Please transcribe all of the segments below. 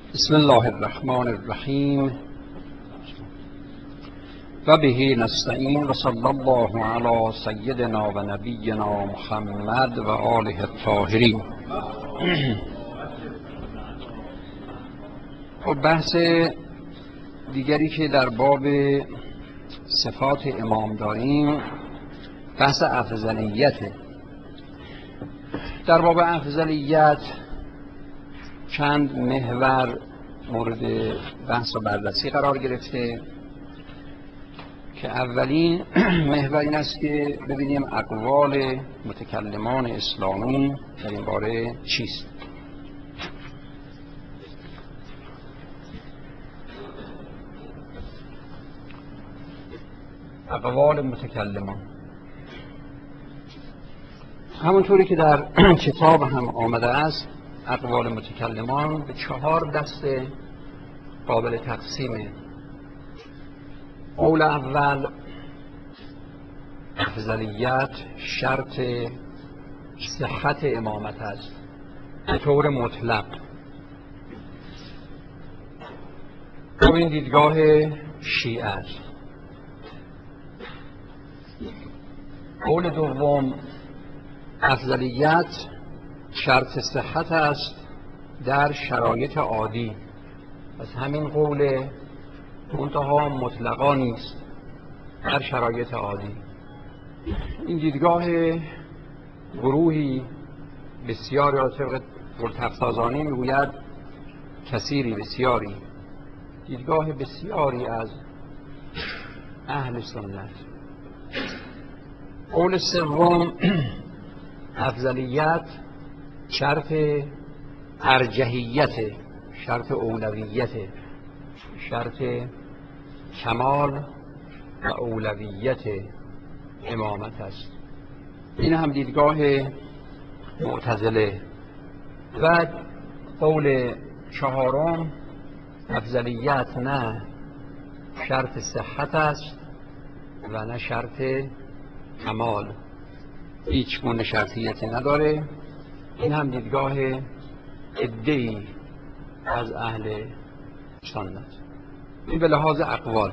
بسم الله الرحمن الرحیم و به نستعین و صلی الله علی سیدنا و نبینا محمد و آله الطاهرین. خب بحث دیگری که در باب صفات امام داریم بحث افضلیته. در باب افضلیت چند محور مورد بحث و بررسی قرار گرفته که اولین محور این است که ببینیم اقوال متکلمان اسلامی در این باره چیست. اقوال متکلمان همونطوری که در کتاب هم آمده است، اقوال متکلمان به 4 دسته قابل تقسیمه. قول اول، افضلیت شرط صحت امامت است به طور مطلق. خب این دیدگاه شیعه است. قول دوم، افضلیت شرط صحت است در شرایط عادی. پس همین قول منتها مطلقا نیست، در شرایط عادی. این دیدگاه گروهی بسیاری را طبق تفتازانی میگوید کثیری بسیاری، دیدگاه بسیاری از اهل سنت. قول سوم، افضلیت شرط ارجحیت، شرط اولویت، شرط کمال و اولویت امامت است. این هم دیدگاه معتزله. و قول چهارم، افضلیت نه شرط صحت است و نه شرط کمال، هیچ گونه شرطیتی نداره. این هم دیدگاه عده‌ای از اهل سنت. این به لحاظ اقوال.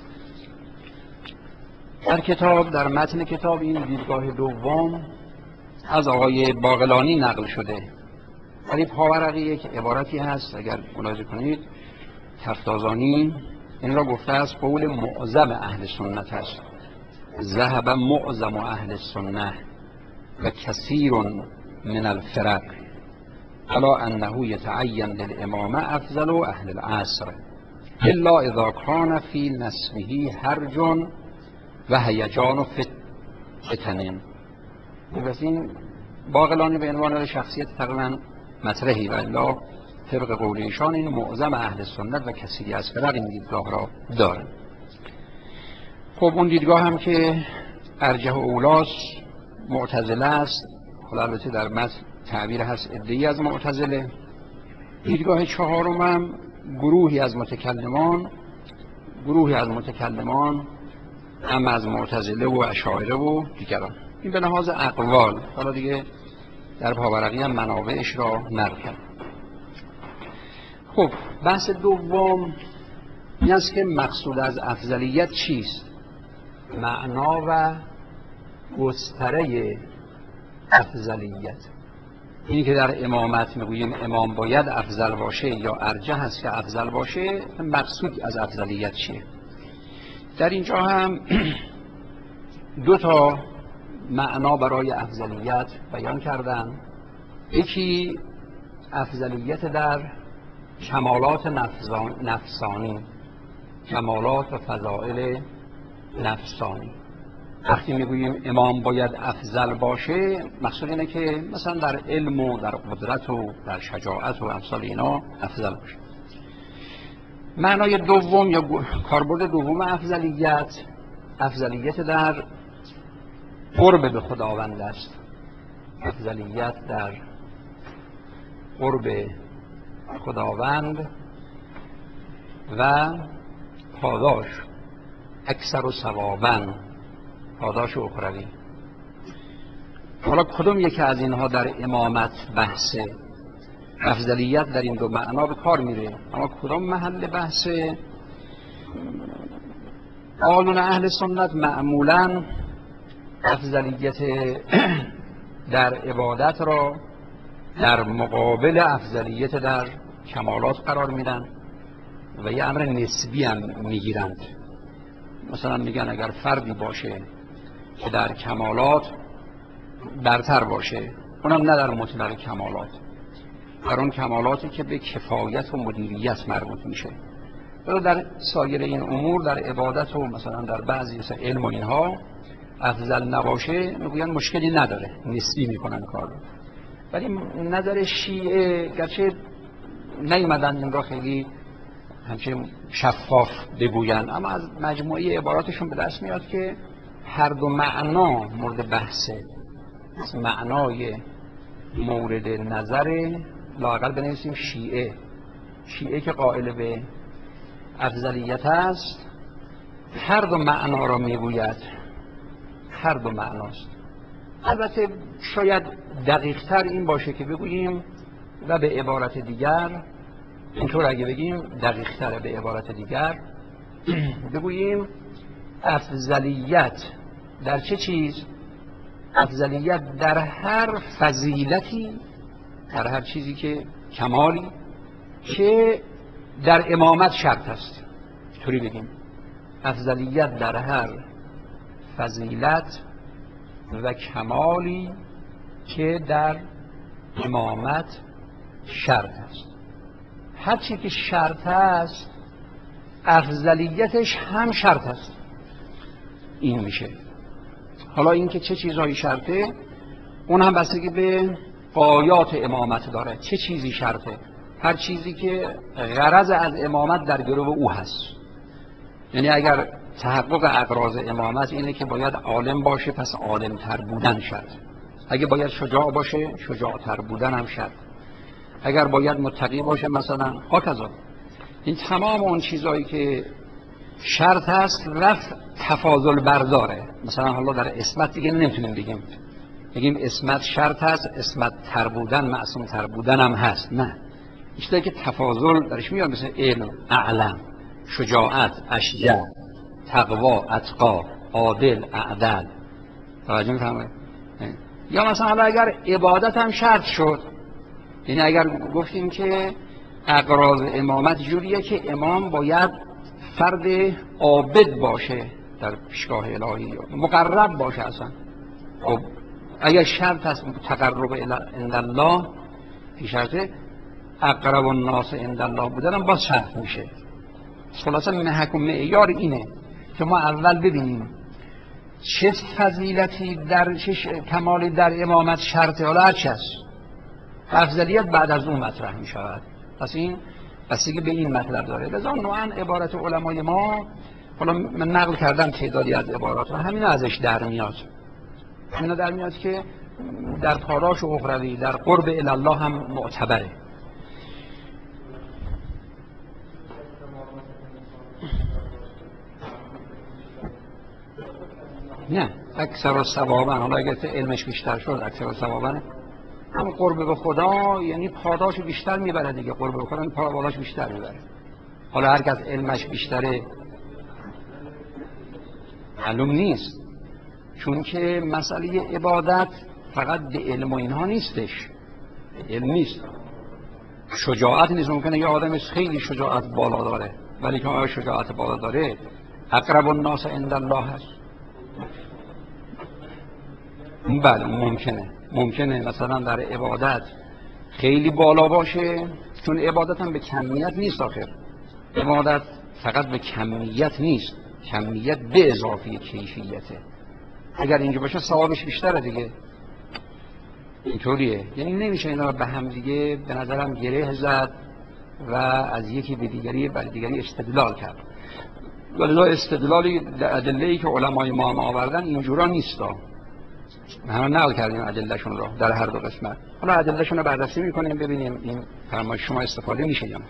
در کتاب، در متن کتاب، این دیدگاه دوم از آقای باقلانی نقل شده. ولی پاورقی یک عبارتی هست، اگر ملاحظه کنید، تفتازانی این را گفته است قول معظم اهل سنت است. ذهب معظم اهل السنه و کثیر من الفرق الا انه یتعین للامامه افضل اهل العصر الا اذا کان فی نسبه حرج و هیجان فتن. پس این باقلانی به عنوان شخصیت تقریبا مطرحی و الا طبق قول ایشان این معظم اهل سنت و کثیری از فرق این دیدگاه را داره. خب اون دیدگاه هم که ارجح اولاس معتزله است. حالا البته در متن تعبیر هست عده‌ای از معتزله. دیدگاه چهارم هم گروهی از متکلمان هم از معتزله و اشاعره و دیگران. این به لحاظ اقوال. حالا دیگه در پاورقی هم منابعش را نقل کرد. خب بحث دوم این است که مقصود از افضلیت چیست؟ معنا و گستره افضلیت. این که در امامت میگوییم امام باید افضل باشه یا ارجح است که افضل باشه، مقصود از افضلیت چیه؟ در اینجا هم 2 تا معنا برای افضلیت بیان کردن. یکی افضلیت در کمالات نفسانی، کمالات و فضائل نفسانی. وقتی میگوییم امام باید افضل باشه، مقصود اینه که مثلا در علم و در قدرت و در شجاعت و امثال اینا افضل باشه. معنای دوم یا کاربرد دوم افضلیت در قرب به خداوند است. افضلیت در قرب خداوند و پاداش اکثر و ثوابن، پاداش اخروی. حالا کدوم یکی از اینها در امامت بحثه؟ افضلیت در این دو معنا به کار میره. اما کدام محل بحث قانون اهل سنت؟ معمولاً افضلیت در عبادت را در مقابل افضلیت در کمالات قرار میدن و یه امر نسبی هم میگیرند. مثلا میگن اگر فردی باشه که در کمالات برتر باشه، اونم نه در مطلق کمالات، در اون کمالاتی که به کفایت و مدیریت مربوط میشه، ولی در سایر این امور، در عبادت و مثلا در بعضی مثلا علم و اینها افضل نباشه، میگن مشکلی نداره، نسبی میکنن کار رو. ولی نظر شیعه گرچه نیومدن این را خیلی همچنین شفاف بگوین، اما از مجموعه عباراتشون به دست میاد که هر دو معنا مورد بحثه. معنای مورد نظر لااقل بنویسیم شیعه که قائل به افضلیت است، هر دو معنا را میگوید، هر دو معناست. البته شاید دقیق تر این باشه که بگوییم و به عبارت دیگر، اینطور اگه بگیم دقیق تر به عبارت دیگر بگوییم افضلیت در چه چیز؟ افضلیت در هر فضیلتی، در هر چیزی که کمالی که در امامت شرط است. اینطوری بگیم افضلیت در هر فضیلت و کمالی که در امامت شرط است. هر چی که شرط است افضلیتش هم شرط است. این میشه. حالا این که چه چیزهایی شرطه، اون هم بستگی به غایات امامت داره. چه چیزی شرطه؟ هر چیزی که غرض از امامت در گرو او هست. یعنی اگر تحقق اغراض امامت اینه که باید عالم باشه، پس عالم تر بودن شرط. اگه باید شجاع باشه، شجاع تر بودن هم شرط. اگر باید متقی باشه مثلا هاکذا. این تمام اون چیزهایی که شرط هست و تفاضل برداره. مثلا حالا در اسمت دیگه نمیتونیم بگیم اسمت شرط هست، اسمت تر بودن، معصوم تر بودن هم هست. نه، چیزایی که تفاضل درش میاد، مثل علم، اعلم، شجاعت، اشجع، تقوا، اتقا، عادل، اعدل. توجه می‌فرمایید؟ یا مثلا حالا اگر عبادت هم شرط شد، یعنی اگر گفتیم که اغراض امامت جوریه که امام باید فرد عابد باشه در پیشگاه الهی، مقرب باشه اصلا. خب اگر شرط هست تقرب عند الله، این شرطه اقرب الناس عند الله بودن هم باز شرط میشه. خلاصه محک و معیار اینه که ما اول ببینیم چه فضیلتی در چه کمالی در امامت شرطه، حالا هر چه هست افضلیت بعد از اون مطرح می شود. پس این بستگی به این مطلب داره. لذا نوعا عبارت علمای ما، حالا من نقل کردم تعدادی از عبارات و همین ازش در میاد. همین در میاد که در تاراش و اخروی در قرب الله هم معتبره. نه اکثر و ثوابن، حالا اگر علمش بیشتر شد اکثر و ثوابن، هم قرب به خدا یعنی پاداش بیشتر میبره دیگه. قرب به خدا پاداش بیشتر میبره. حالا هر کس علمش بیشتره معلوم نیست، چون که مسئله عبادت فقط به علم و اینها نیستش. علم نیست، شجاعت نیست. ممکنه یه آدم خیلی شجاعت بالا داره، ولی که آیا شجاعت بالا داره اقرب الناس عند الله هست؟ بله ممکنه مثلا در عبادت خیلی بالا باشه، چون عبادت هم به کمیت نیست. آخر عبادت فقط به کمیت نیست، کمیت به اضافه کیفیته. اگر اینجا باشه ثوابش بیشتره دیگه. اینطوریه. یعنی نمیشه اینا به هم دیگه به نظرم گره زد و از یکی به دیگری برای دیگری استدلال کرد. ولی استدلالی ادله‌ای که علمای ما هم آوردن اینجورا نیست. همه نقل کردیم ادلهشون رو در هر دو قسمت. حالا ادلهشون رو بررسی میکنیم ببینیم این فرمایش شما استفاده میشه یا نه.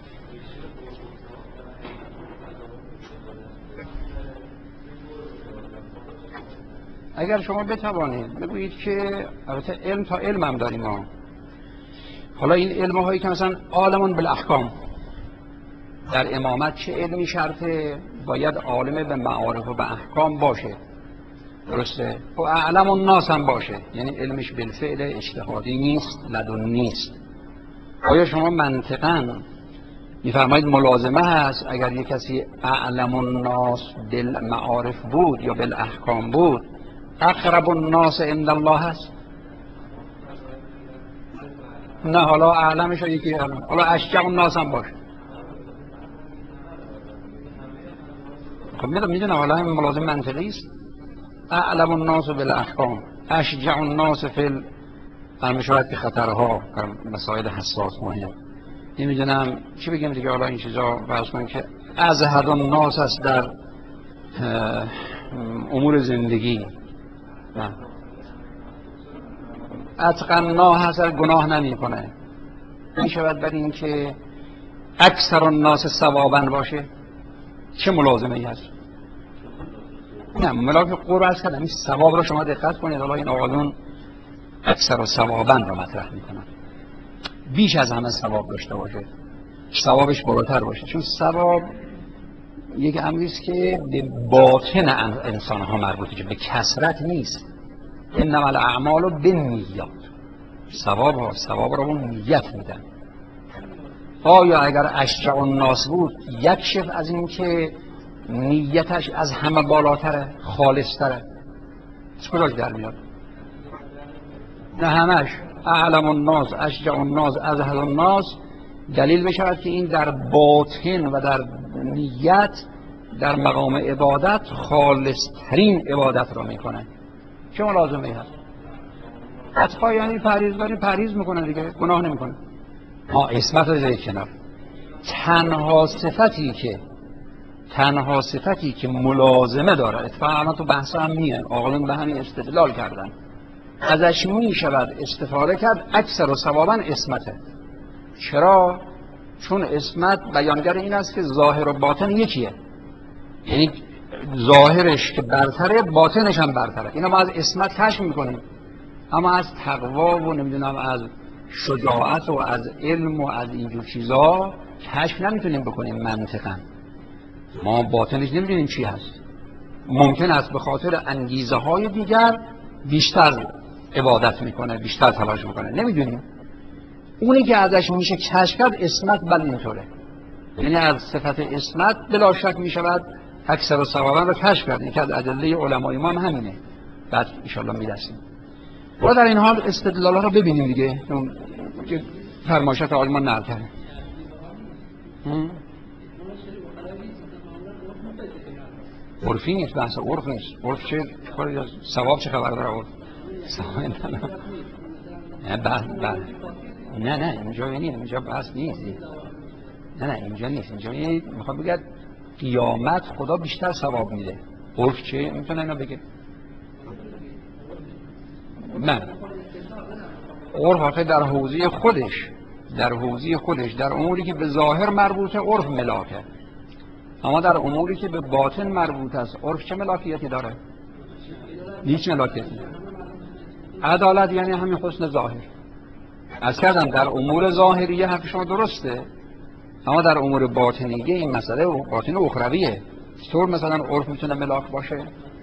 اگر شما بتوانید بگویید که البته علم تا علم هم داریم ما. حالا این علم هایی که مثلا عالمون بالاحکام، در امامت چه علمی شرطه؟ باید عالم به معارف و به احکام باشه، درسته؟ و اعلم الناس هم باشه، یعنی علمش بالفعل اجتهادی نیست، لدنی نیست. آیا شما منطقاً میفرمایید ملازمه هست اگر یک کسی اعلم الناس بالمعارف بود یا بالاحکام بود اقرب الناس عند الله هست؟ نه، حالا اعلمش یکی اعلم، حالا اشجع الناس هم باشه. خب میدونم حالا هم ملازم منطقی است. اعلم الناس بالاحکام، اشجع الناس فی المشاهد خطرها، مسائل حساس مهم. نمیدونم چی بگم دیگه. حالا این چیزا فرض کنیم که ازهد الناس است در امور زندگی، نه اتقنا هست، گناه نمی کنه. میشود بر این که اکثر الناس ثوابا باشه. چه ملازمه ای هست؟ نه ملاک قرب از کردم، این ثواب رو شما دقت کنید. حالا این آقایون اکثر و ثوابا رو مطرح میکنن، بیش از همه ثواب داشته باشه، ثوابش بالاتر باشه، چون ثواب یک امری است که به باطن انسان ها مربوطه، به کثرت نیست. انما الاعمال بالنیات، ثواب رو اون نیت میدن. آیا اگر اشجع الناس بود یکشف از این که نیتش از همه بالاتره، خالصتره، از کجاش در میاد؟ نه همش اعلم الناس، اشجع الناس، ازهد الناس دلیل بشود که این در باطن و در نیت در مقام عبادت خالصترین عبادت را میکنه. چه لازمه هست؟ اتقا یعنی پرهیزگاری، پرهیز میکنه دیگه، گناه نمیکنه. عصمت رو زیر کنار. تنها صفتی که ملازمه داره، اتفاقا تو بحث هم میان آقایون به همین استدلال کردن، ازش میشود استفاده کرد اکثر و ثوابا عصمته. چرا؟ چون عصمت بیانگر این است که ظاهر و باطن یکیه، یعنی ظاهرش که برتره باطنش هم برتره. اینا ما از عصمت کشف میکنیم، اما از تقوا و نمیدونم از شجاعت و از علم و از اینجور چیزا کشف نمیتونیم بکنیم منطقا. ما باطنش نمیدونیم چی هست. ممکن است به خاطر انگیزه های دیگر بیشتر عبادت میکنه، بیشتر تلاش میکنه، نمیدونیم. اونی که ازش میشه کشف کرد عصمت، بل اینطوره. یعنی از صفت عصمت بلا شک میشود اکثر ثوابا رو کشف کرد. این که از ادله علمای ما هم همینه. بعد ان شاء الله میرسیم. و در این حال استدلال‌ها رو ببینیم دیگه، اون که فرمایشات آلمان نقل کرده. عرفی نیست، بحث عرف نیست. عرف چه کاری، ثواب چه خبر داره عرف؟ نه اینجا نیست، اینجا بحث نیست. نه اینجا نیست. اینجا میخواد بگه قیامت خدا بیشتر ثواب میده. عرف چه میتونه اینا بگه؟ نه عرف آخه در حوزه خودش در اموری که به ظاهر مربوطه عرف ملاکه، اما در اموری که به باطن مربوط است عرف چه ملاکیتی داره؟ هیچ ملاکیتی. عدالت یعنی همین حسن ظاهر. از کردم در امور ظاهریه حرف شما درسته، اما در امور باطنیه این مسئله باطن اخرویه. چطور مثلا عرف میتونه ملاک باشه؟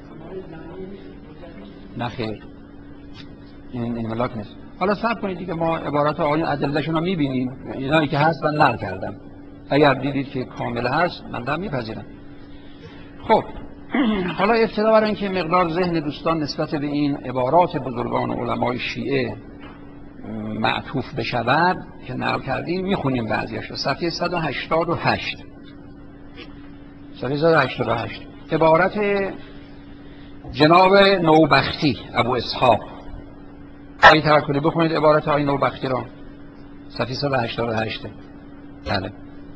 نه خیر، این ملاک نیست. حالا صبر کنید دیگه، ما عبارات آیون ادله‌شون رو می‌بینیم، اینایی که هست من نقل کردم. اگر دیدید که کامل هست من هم میپذیرم. خب حالا ابتدا برای اینکه مقدار ذهن دوستان نسبت به این عبارات بزرگان علمای شیعه معطوف بشود که نقل کردیم، میخونیم بعضیاشو. صفحه 188 عبارت جناب نوبختی ابو اسحاق. این توکلی بخونید عبارت های نوبختی را، صفحه 188. بله.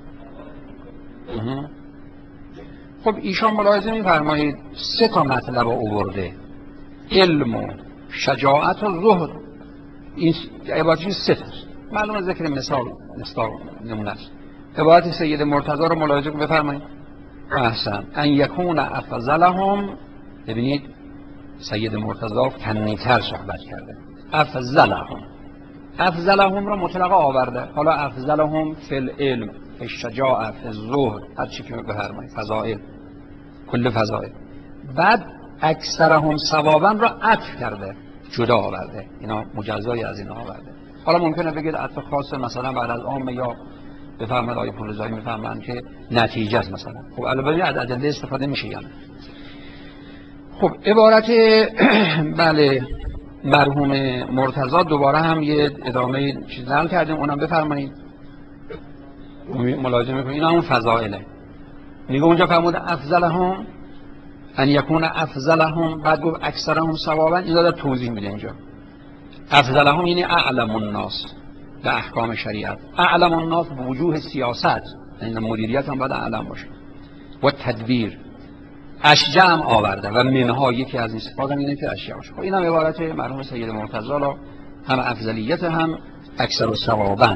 خب ایشان ملاحظه می‌فرمایید 3 تا مطلب آورده: علم و شجاعت و زهد. این عبارتش 3 است. معلومه ذکر مثال نمونه است. عبارت سید مرتضی رو ملاحظه بفرمایید. احسن. ان یکون افضلهم، ببینید سید مرتضی فنی‌تر صحبت کرده. افضلهم افضلهم را مطلقا آورده، حالا افضلهم فی العلم، فی الشجاعه، فی الزهد، هر چی که بفرمایید، فضائل، کل فضائل. بعد اکثرهم ثوابا را عطف کرده، جدا آورده، اینا مجزای از اینا آورده. حالا ممکنه بگید عطف خاص مثلا بعد از عام، یا بفرمایید آیه پولزایی میفهمن که نتیجه است مثلا. خب البته از ادله استفاده میشه یعنی. خب عبارت بله مرحوم مرتضی دوباره هم یه ادامه چیز نقل کردیم، اونم بفرمایید ملاحظه میکنید. اینا اون فضائله. میگه اونجا فرمود افضلهم ان یکون افضلهم، بعد گفت اکثرهم ثوابا. این داره توضیح میده اینجا. افضلهم یعنی اعلم الناس به احکام شریعت، اعلم الناس به وجوه سیاست، یعنی مدیریت هم باید اعلم باشه، و تدبیر. اشجع هم آورده و منها یکی از این صفات هم اینه که اشجع باشه. خب این هم عبارت مرحوم سید مرتضی را هم افضلیت هم اکثر الثوابا.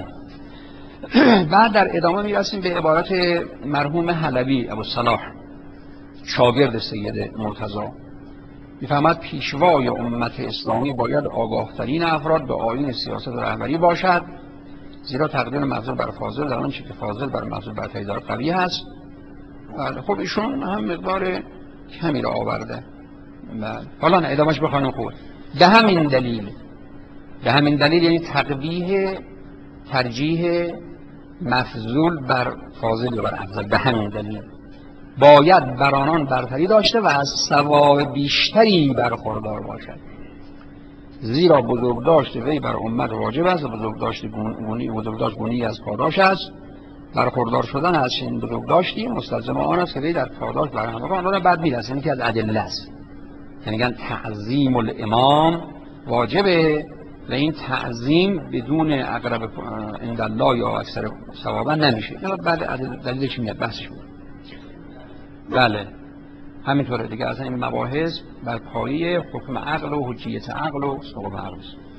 بعد در ادامه میرسیم به عبارت مرحوم حلبی ابوالصلاح شاگرد سید مرتضی. میفهمد پیشوای امت اسلامی باید آگاهترین افراد به آیین سیاست و رهبری باشد، زیرا تقدیر مفضول بر فاضل در آنچه که فاضل بر مفضول بر پیدار قوی هست. خب ایشون هم مقدار کمی را آورده. حالا نه ادامهش بخوایم خوب. به همین دلیل یعنی تقبیح ترجیح مفضول بر فاضل بر افضل، به همین دلیل باید بر آنان برتری داشته و از ثواب بیشتری برخوردار باشد، زیرا بزرگداشت وی بر امت واجب است و بزرگداشت گونی از پاداش است. برخوردار شدن از این بزرگداشتی مستلزم آن است که وی در پاداش بر همگان آن بعد میرسه. این که از ادله است، یعنی میگن تعظیم الامام واجبه و این تعظیم بدون اقرب عند الله یا اکثر ثوابا نمیشه. بعد دلیلش میاد بحثش میاد. بله همینطوره دیگه. اصلا این مباحث بر پایه حکم عقل و حجیت عقل و ثواب عقل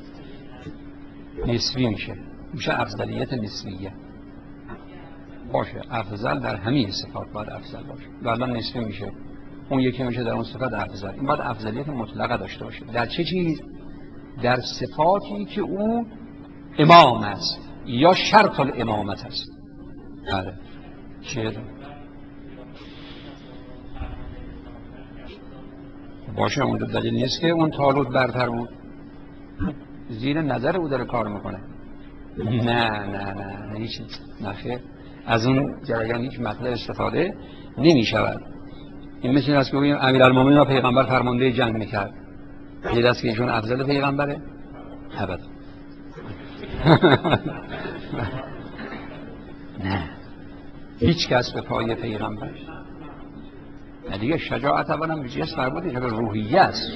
نسبی میشه افضلیت نسبیه باشه. افضل در همین صفات باید افضل باشه و الان نسبی میشه. اون یکی میشه در اون صفت افضل. این باید افضلیت مطلقه داشته باشه. در چه چیز؟ در صفاتی که او امام است یا شرط الامامت است. بله چیه؟ باشه اون دلیل نیست که اون طالوت برتر بود، زیر نظر او داره کار میکنه. نه هیچ نخیر، از اون جریان هیچ مطلب استفاده نمی شود. این مثل این است که بگوییم امیرالمومنین و پیغمبر فرمانده جنگ میکرد، غیر است که ایشون افضل پیغمبره؟ ابدا. نه هیچ کس به پای پیغمبر دیگه. شجاعت اولا به جنس مربوط میشه به روحیه است.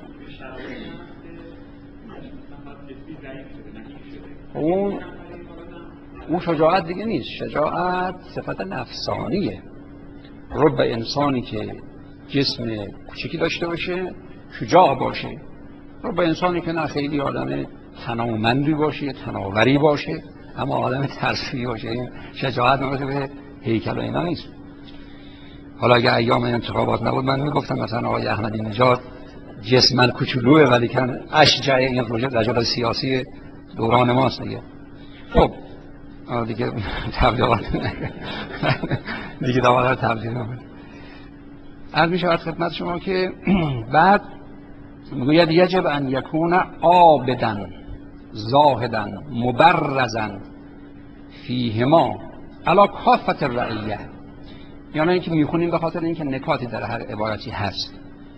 اون شجاعت دیگه نیست. شجاعت صفت نفسانیه. رب انسانی که جسم کوچکی داشته باشه شجاع باشه، رب انسانی که نه خیلی آدم تنومندی باشه تناوری باشه اما آدم ترسی باشه. این شجاعت نمیشه به هیکل و اینا نیست. حالا اگه ایام انتخابات نبود من میگفتم مثلا آقای احمدی نژاد جسمن کوچولوه ولی کن اشجع این رجل سیاسی دوران ماست دیگه. خب دیگه تبلیغات دیگه دوباره تبلیغ نمید. عرض می شود خدمت شما که بعد میگوید یجب ان یکون عابدن زاهدن مبرزن فیهما علی کافة الرعیه. یعنی اینکه میخونیم به خاطر اینکه نکاتی در هر عبارتی هست.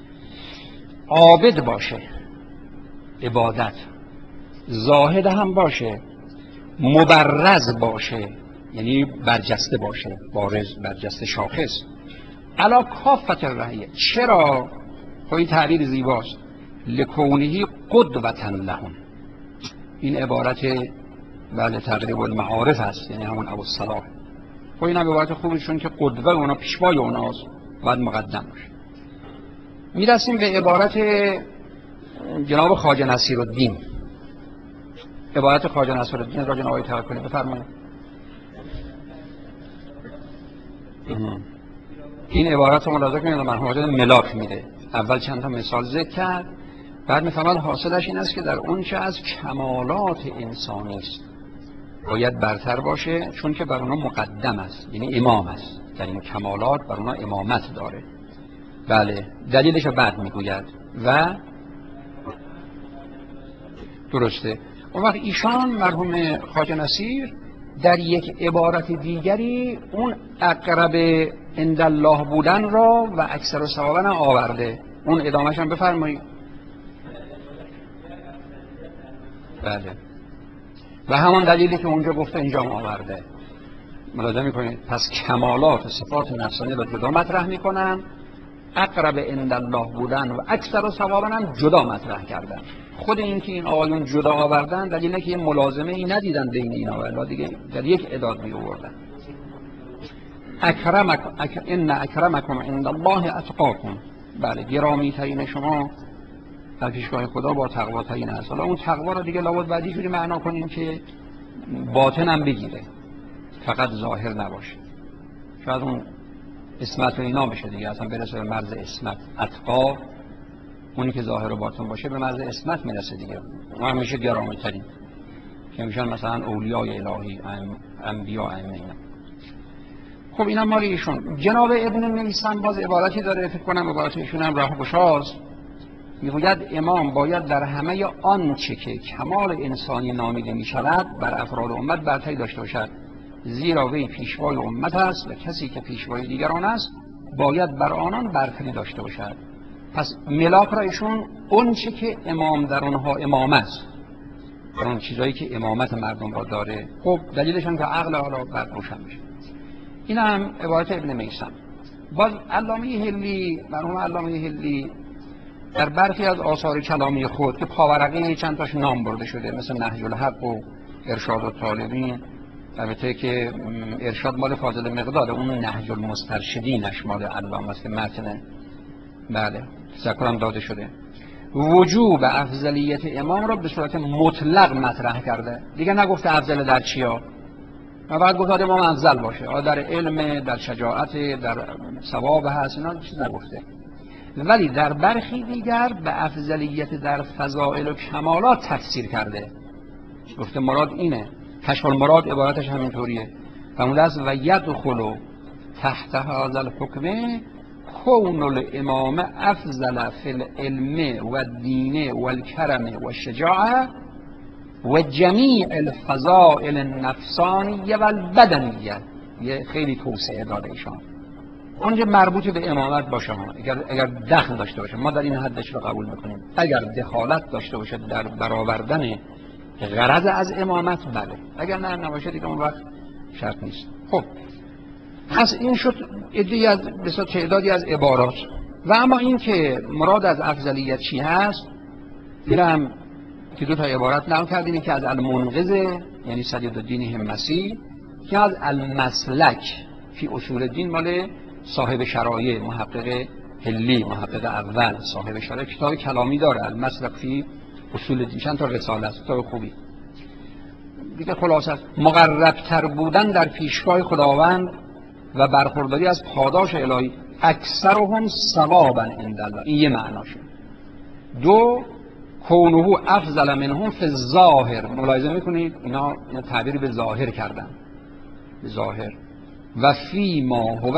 عابد باشه عبادت، زاهد هم باشه، مبرز باشه یعنی برجسته باشه، بارز برجسته شاخص. علا کافة الرعیه. چرا؟ خب این تعبیر زیباست. لکونه قدوة لهم. این عبارت بله تقریب المعارف هست، یعنی همون ابوالصلاح. خب این هم عبارت خوبیشون که قدوه اونا پیشوای اوناست باید مقدم باشه. میرسیم به عبارت جناب خواجه نصیرالدین. عبارت خواجه نصیرالدین را جناب آقای توکلی بفرمایید. این عبارت رو ملاحظه کنید مرحوم حاجی ملاک میده. اول چند تا مثال ذکر کرد، بعد میفهمد حاصلش این است که در اون چه از کمالات انسانی است باید برتر باشه، چون که بر اونا مقدم است، یعنی امام است، در این کمالات بر اونا امامت داره. بله دلیلش رو بعد میگوید و درسته. اون وقت ایشان مرحوم خواجه نصیر در یک عبارت دیگری اون اقرب عندالله بودن را و اکثر ثوابا آورده. اون ادامهش هم بفرمایید. بله و همان دلیلی که اونجا گفته اینجا آورده. ملاحظه میکنید پس کمالات و صفات نفسانی را جدا مطرح میکنن، اقرب عندالله بودن و اکثر ثوابا هم جدا مطرح کردن. خود این که این آقایون جدا آوردن دلیل اینه که یه ملازمه ای ندیدن بین اینا و دیگه در یک اعداد می آوردن. ان اکرمکم عند الله اتقاکم. بله گرامی ترین شما در پیشگاه خدا با تقوا ترین است. حالا اون تقوا رو دیگه لابد بعدی جوری معنا کنیم که باطن هم بگیره، فقط ظاهر نباشه. شاید اون اسمت و اینا بشه دیگه، اصلا برسه به مرز اسمت. اتقا اونی که ظاهر و باطن باشه به مرز اسمت میرسه دیگه، اون هم میشه گرامی ترین که میشن مثلا اولیای الهی، انبیا، ائمه. خب اینا مال ایشون. جناب ابن میثم باز عبارتی داره، فکر کنم عبارت ایشون هم راه گشاست، میگوید امام باید در همه آنچه که کمال انسانی نامیده میشود بر افراد امت برتری داشته باشد، زیرا وی پیشوای امت است و کسی که پیشوای دیگران است باید بر آنان برتری داشته باشد. پس ملاک را ایشون اون چه که امام در اونها امام است، در اون چیزایی که امامت مردم را داره. خب دلیلش هم که عقل حالا بعد روشن میشه. این هم عبارت ابن میثم. باز علامه حلی، مرحوم علامه حلی در برخی از آثار کلامی خود که پاورقی چند تاش نام برده شده مثل نهج الحق و ارشاد الطالبین، البته که ارشاد مال فاضل مقداره، اون نهج المسترشدینش مال علامه است که متن بله ذکرم داده شده. وجوب افضلیت امام را به صورت مطلق مطرح کرده، دیگه نگفته افضل در چیا، و بعد گفت امام افضل باشه، در علم، در شجاعت، در ثواب هست، اینا چیز نگفته. ولی در برخی دیگر به افضلیت در فضائل و کمالات تفسیر کرده، گفته مراد اینه. کشف المراد عبارتش همینطوریه. فرموده است و یدخل تحت هذا الحکم کون الامام افضل فی العلم و الدین و الکرم و الشجاعه و جمیع الفضائل النفسانیه و البدنیه. یه خیلی توسعه داده ایشان اونجا مربوط به امامت باشه، اگر دخل داشته باشه ما در این حدش رو قبول میکنیم. اگر دخالت داشته باشه در برآوردن غرض از امامت بله، اگر نه نباشه دیگه اون وقت شرط نیست. خب پس این شد عده‌ای از بسیار تعدادی از عبارات. و اما این که مراد از افضلیت چی هست دیدم که دو تا عبارت نقل کردیم که از المنقذ یعنی صدیق‌الدین همسی، که از المسلک فی اصول الدین مال صاحب شرایع محقق حلی، محقق اول صاحب شرایع، کتاب کلامی داره المسلک فی اصول الدین، چند تا رساله است، کتاب خوبی دیگه. خلاصه مقرب‌تر بودن در پیشگاه خداوند و برخورداری از پاداش الهی، اکثرهم ثوابا عندالله، این یه معناشه. دو کونه افضل منهم فی الظاهر، ملاحظه میکنید اینا تعبیر به ظاهر کردن، به ظاهر. و فی ما هو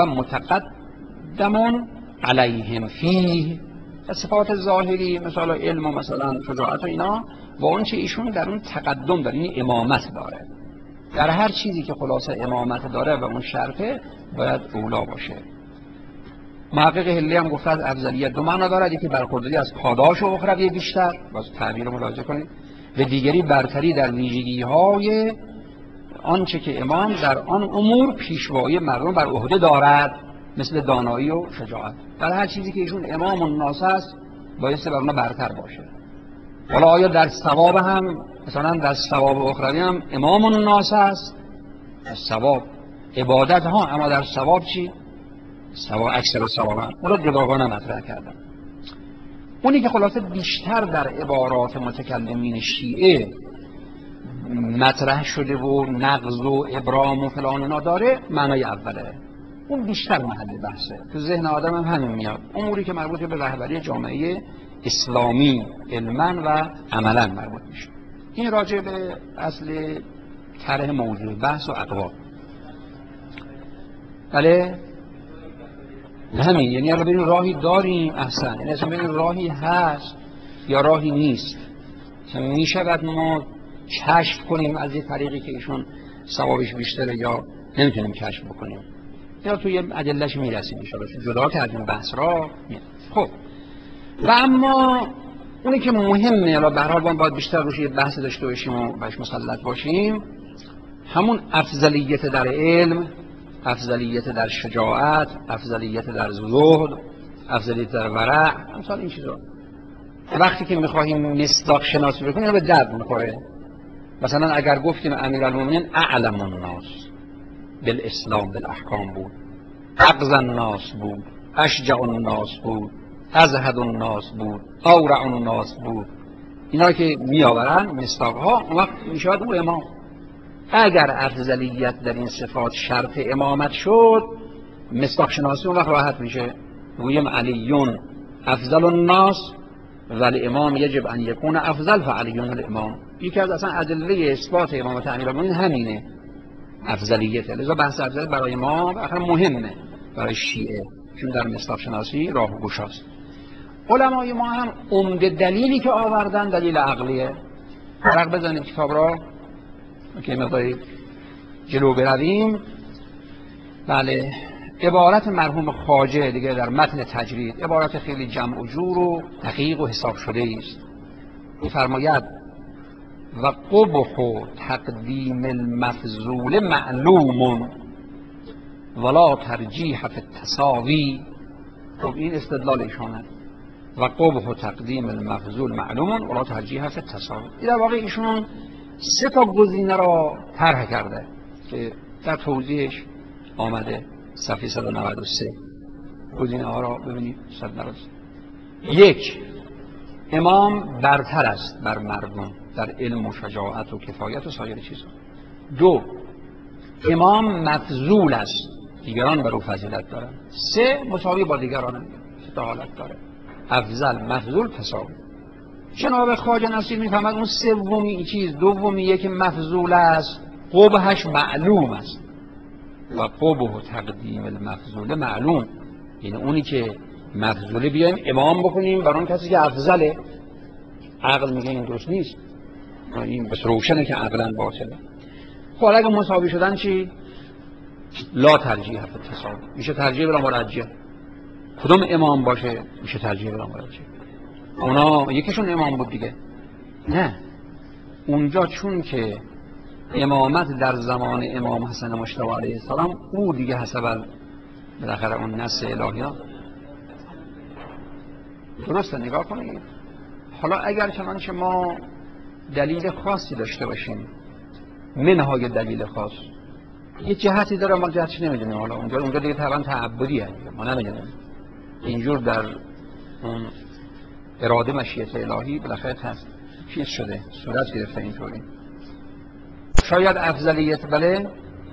متقدم علیهم فیه، صفات ظاهری مثلا علم و مثلا شجاعت و اینا، و اون چه ایشون در اون تقدم داره، این امامت داره. در هر چیزی که خلاصه امامت داره و اون شرطه باید اولا باشه. محقق حلی هم گفته از افضلیت دو معنا دارد، یکی برخورداری از پاداش و اخروی بیشتر، باز تعبیر ملاحظه کنید، و دیگری برتری در ویژگی‌های آنچه که امام در آن امور پیشوایی مردم بر عهده دارد، مثل دانایی و شجاعت. در هر چیزی که ایشون امام الناس است باید بر اونها برتر باشه. حالا آیا در ثواب هم مثلا در ثواب اخروی هم امام الناس است؟ در ثواب عبادت ها، اما در ثواب چی؟ ثواب اکثر ثواب هم اون رو جداگانه مطرح کردن. اونی که خلاصه بیشتر در عبارات متکلمین شیعه مطرح شده و نقض و ابرام و فلان اینا داره، معنای اوله، اون بیشتر محل بحثه، تو ذهن آدم هم همین میاد. اموری که مربوط به رهبری جامعه اسلامی علما و عملا مربوط میشه. این راجع به اصل طرح موضوع بحث و اقوال. بله همین، یعنی الان ببینیم راهی داریم احسن، یعنی اصلا ببینیم راهی هست یا راهی نیست. میشود ما کشف کنیم از یه طریقی که ایشون ثوابش بیشتره یا نمیتونیم کشف بکنیم یا توی ادله‌اش میرسیم ان شاءالله. جدا کردیم بحث را. خب و اما اونی که مهمه، حالا به هر حال باید بیشتر روش یه بحث داشته باشیم و بهش مسلط باشیم، همون افضلیت در علم، افضلیت در شجاعت، افضلیت در زهد، افضلیت در ورع، امثال این چیزا. وقتی که میخواهیم مصداق شناسی بکنیم اینا به درد میخوره. مثلا اگر گفتیم امیرالمومنین اعلم الناس بالاسلام بالاحکام بود، اقضى الناس بود، اشجع الناس بود، ازهد الناس بود، اورع الناس بود، اینا که میآورن مصداقها، اون وقت میشود او امام. اگر افضلیت در این صفات شرط امامت شد، مصداق شناسی اون وقت راحت میشه. گویم علیون افضل الناس ولی امام یجب ان یکون افضل فعلیون الامام. یکی از اصلا ادله اثبات امامت امیرالمومنین همینه، افضلیت. لذا بحث افضلیت برای ما آخر مهمه، برای شیعه، چون در مصداق شناسی راه گشاست. علمای ما هم عمده دلیلی که آوردن دلیل عقلیه. فرق بزنید کتاب را که مقداری جلو برویم. بله، عبارت مرحوم خواجه دیگه در متن تجرید عبارت خیلی جمع و جور و دقیق و حساب شده است. می‌فرماید و قبح تقدیم المفضول معلوم ولا ترجیح فی التساوی. خب این استدلال ایشونه، و قبح تقدیم المفضول معلوم ولا ترجیح فی التساوی. در واقع ایشون سه تا گزینه را طرح کرده که در توضیحش آمده صفحه 193. گزینه ها را ببینید. 193. یک، امام برتر است بر مردم در علم و شجاعت و کفایت و سایر چیزها. دو، امام مفضول است، دیگران بر او فضیلت دارند. سه، مساوی با دیگران. سه تا حالت داره، افضل، مفضول، تساوی. جناب خواجه نصیر میفهمد اون سومی چیز، دومیه که مفضول است قبحش معلوم است. و قبح تقدیم المفضول معلوم، یعنی اونی که مفضوله بیایم امام بکنیم بر اون کسی که افضله. عقل میگه این درست نیست، این بس روشنه که عقلا باطله. خب اگه مساوی شدن چی؟ لا ترجیح فی التساوی، میشه ترجیح بلا مرجح. کدوم امام باشه؟ میشه ترجیح بلا مرجح. اونا یکیشون امام بود دیگه. نه، اونجا چون که امامت در زمان امام حسن مجتبی علیه السلام او دیگه حسب بالاخره اون نص الهی ها درسته. نگاه کنید، حالا اگر چنانچه ما دلیل خاصی داشته باشیم، منهای دلیل خاص، یه جهتی داره ما جهتش نمیدونیم، حالا اونجا دیگه طبعا تعبدیه، ما نمیدونیم. اینجور در اون اراده مشیت الهی بالاخره چیز شده، صورت گرفته اینطوری. شاید افضلیت بله.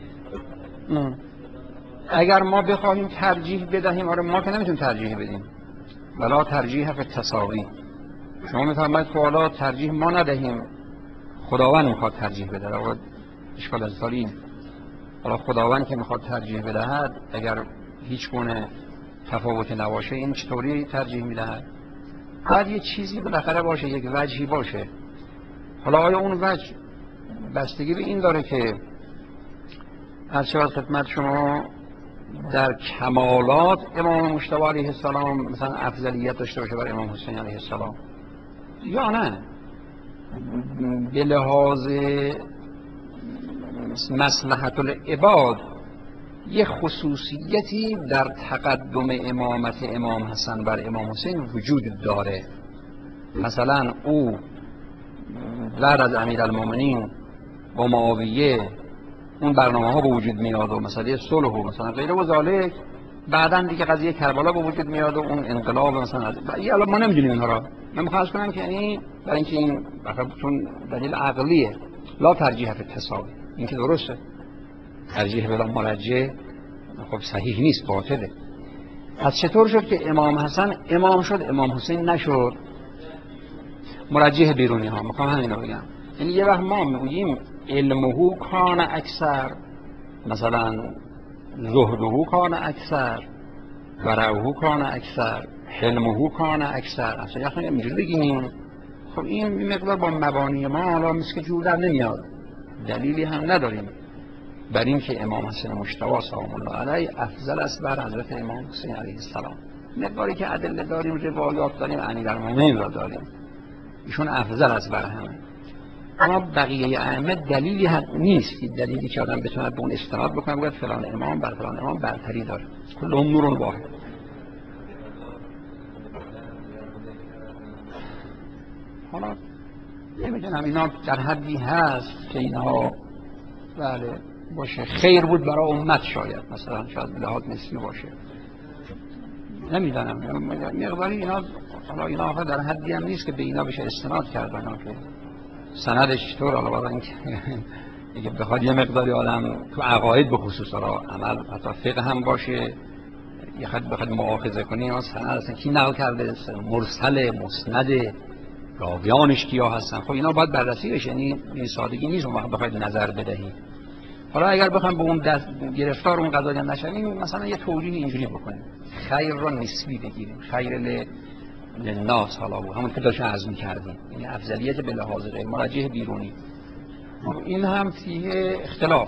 اگر ما بخواهیم ترجیح بدهیم، آره ما که نمیتونیم ترجیح بدیم، ولا ترجیح فی التساوی. شما میفرمایید که حالا ترجیح ما ندهیم، خداوند میخواد ترجیح بده. آقا اشکال از داریم. حالا خداوند که میخواد ترجیح بدهد، اگر هیچ گونه تفاوت نباشه این چطوری ترجیح میدهد؟ باید یه چیزی بالاخره باشه، یک وجهی باشه. حالا آیا اون وجه بستگی به این داره که از شود خدمت شما در کمالات امام مجتبی علیه السلام مثلا افضلیت داشته باشه بر امام حسین علیه السلام، یا نه به لحاظ مصلحت العباد یه خصوصیتی در تقدم امامت امام حسن بر امام حسین وجود داره. مثلا او بعد از امیرالمومنین با معاویه اون برنامه ها به وجود میاد و مسئله صلح و مثلا غیره و ذالک، بعداً دیگه قضیه کربلا به وجود میاد و اون انقلاب مثلا الان ما نمیدونیم اینها را. من میخوام کنم که یعنی برای اینکه این چون دلیل عقلیه، لا ترجیح فی التساوی، این که درسته، ترجیح بلا مرجح خب صحیح نیست، باطله. پس چطور شد که امام حسن امام شد امام حسین نشد؟ مرجح بیرونی ها، میخوام همینو بگم. یعنی یه وقت ما میگوییم علمه کان اکثر، مثلا زهده کان اکثر، ورعه کان اکثر، حلمه کان اکثر، اصلا یه خیلی اینجوری بگیم. خب این مقدار با مبانی ما حالا مثل که جور در نمیاد، دلیلی هم نداریم بر این که امام حسن مجتبی سلام الله علیه افضل است بر حضرت امام حسین علیه السلام. مقداری که ادله داریم، روایات داریم، امیرالمومنین را داریم، ایشون افضل است بر همه. اما بقیه ائمه دلیلی هم نیست، دلیلی که آدم بتونه به اون استناد بکنه بگه فلان امام بر فلان امام برتری داره. کلهم نور واحد. حالا نمیدونم اینا در حدی هست که اینها بله باشه خیر بود برای امت، شاید مثلا شاید لحاظ نسبی باشه، نمیدونم مقداری اینا. حالا اینا آخه در حدی هم نیست که به اینا بشه استناد کرد، اینا که سندش چطور. حالا برای اینکه اگه بخواد یه مقداری آدم تو عقاید به خصوص حالا عمل حتی فقه هم باشه، یه خد بخواد مؤاخذه کنی اون سند اصلا کی نقل کرده، مرسل، مسند، راویانش کیا هستن، خب اینا باید بررسی بشه. یعنی این سادگی نیست اون وقت بخواید نظر بدهی. حالا اگر بخوام به اون گرفتار اون قضایا نشویم، مثلا یه توجیه اینجوری بکنیم، خیر را نسبی بگیریم، خیر للناس، حالا همون که داشتن عرض می‌کردیم، یعنی افضلیت به لحاظ غیر مرجح بیرونی. این هم فیه اختلاف،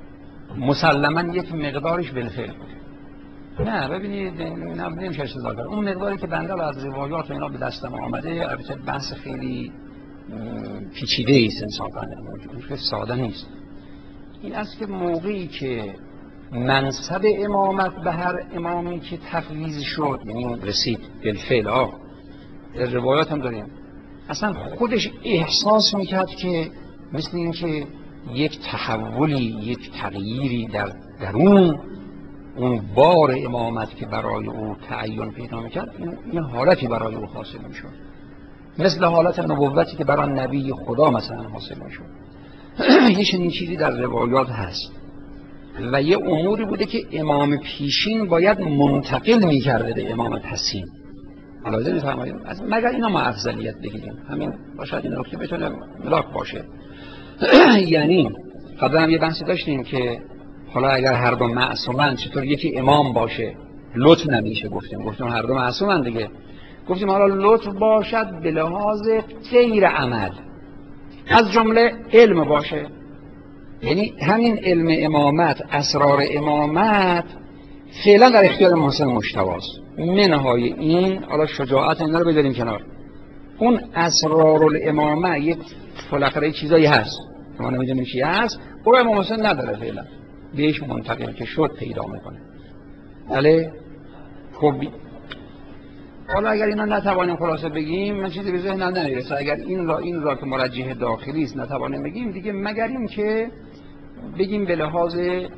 مسلما یک مقدارش بالفعل بود. نه ببینید نمیشه استدلال کرد. اون مقداری که بنده از روایات و اینا به دستم آمده، البته بحث خیلی پیچیده است انصافا، اون ساده نیست. این است که موقعی که منصب امامت به هر امامی که تفویض شد، یعنی رسید بالفعل ها، در روایات هم داریم، اصلا خودش احساس میکرد که مثل این که یک تحولی، یک تغییری در درون اون بار امامت که برای او تعین پیدا میکرد، این حالتی برای او حاصل میشد، مثل حالت نبوتی که برای نبی خدا مثلا حاصل میشد. یه چنین چیزی در روایات هست و یه اموری بوده که امام پیشین باید منتقل میکرده به امام پسین. لازم میفرماییم مگر اینا ما افضلیت بگیریم، همین باشد این نکته بتونه ملاک باشه. یعنی قبلا هم یه بحثی داشتیم که حالا اگر هر دو معصومن چطور یکی امام باشه لطف نمیشه، گفتیم هر دو معصومن دیگه، گفتیم حالا لطف باشد به لحاظ غیر عمل، از جمله علم باشه، یعنی همین علم امامت، اسرار امامت فعلا در اختیار محسن مجتبی است. منهای این حالا شجاعت اینا رو بذاریم کنار، اون اسرار الامامه یک فلقره چیزایی هست که ما نمیدونیم چی هست، او امام حسین نداره، فعلا بهش منتقل که شد پیدا میکنه. بله خب حالا اگر اینا نتوانیم خلاصه بگیم، من چیزی به ذهنم نمیرسه، اگر این را که مرجح داخلی است نتوانیم بگیم دیگه، مگر این که بگیم به لحاظ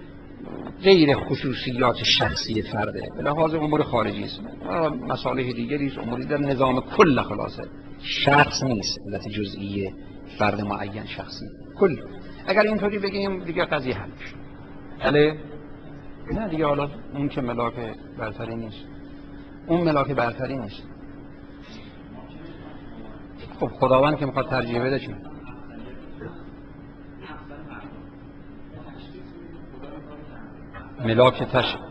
غیر خصوصیات شخصی فرده، به لحاظ امور خارجی است، مصالح دیگری است، اموری در نظام کل، خلاصه شخص نیست، علت جزئیه فرد معین شخصی کل. اگر اینطوری بگیم دیگه قضیه حل میشه. بله نه دیگه، حالا اون که ملاک برتری نیست، اون ملاک برتری نیست. خب خداوند که میخواد ترجیح بده چی؟ ملاک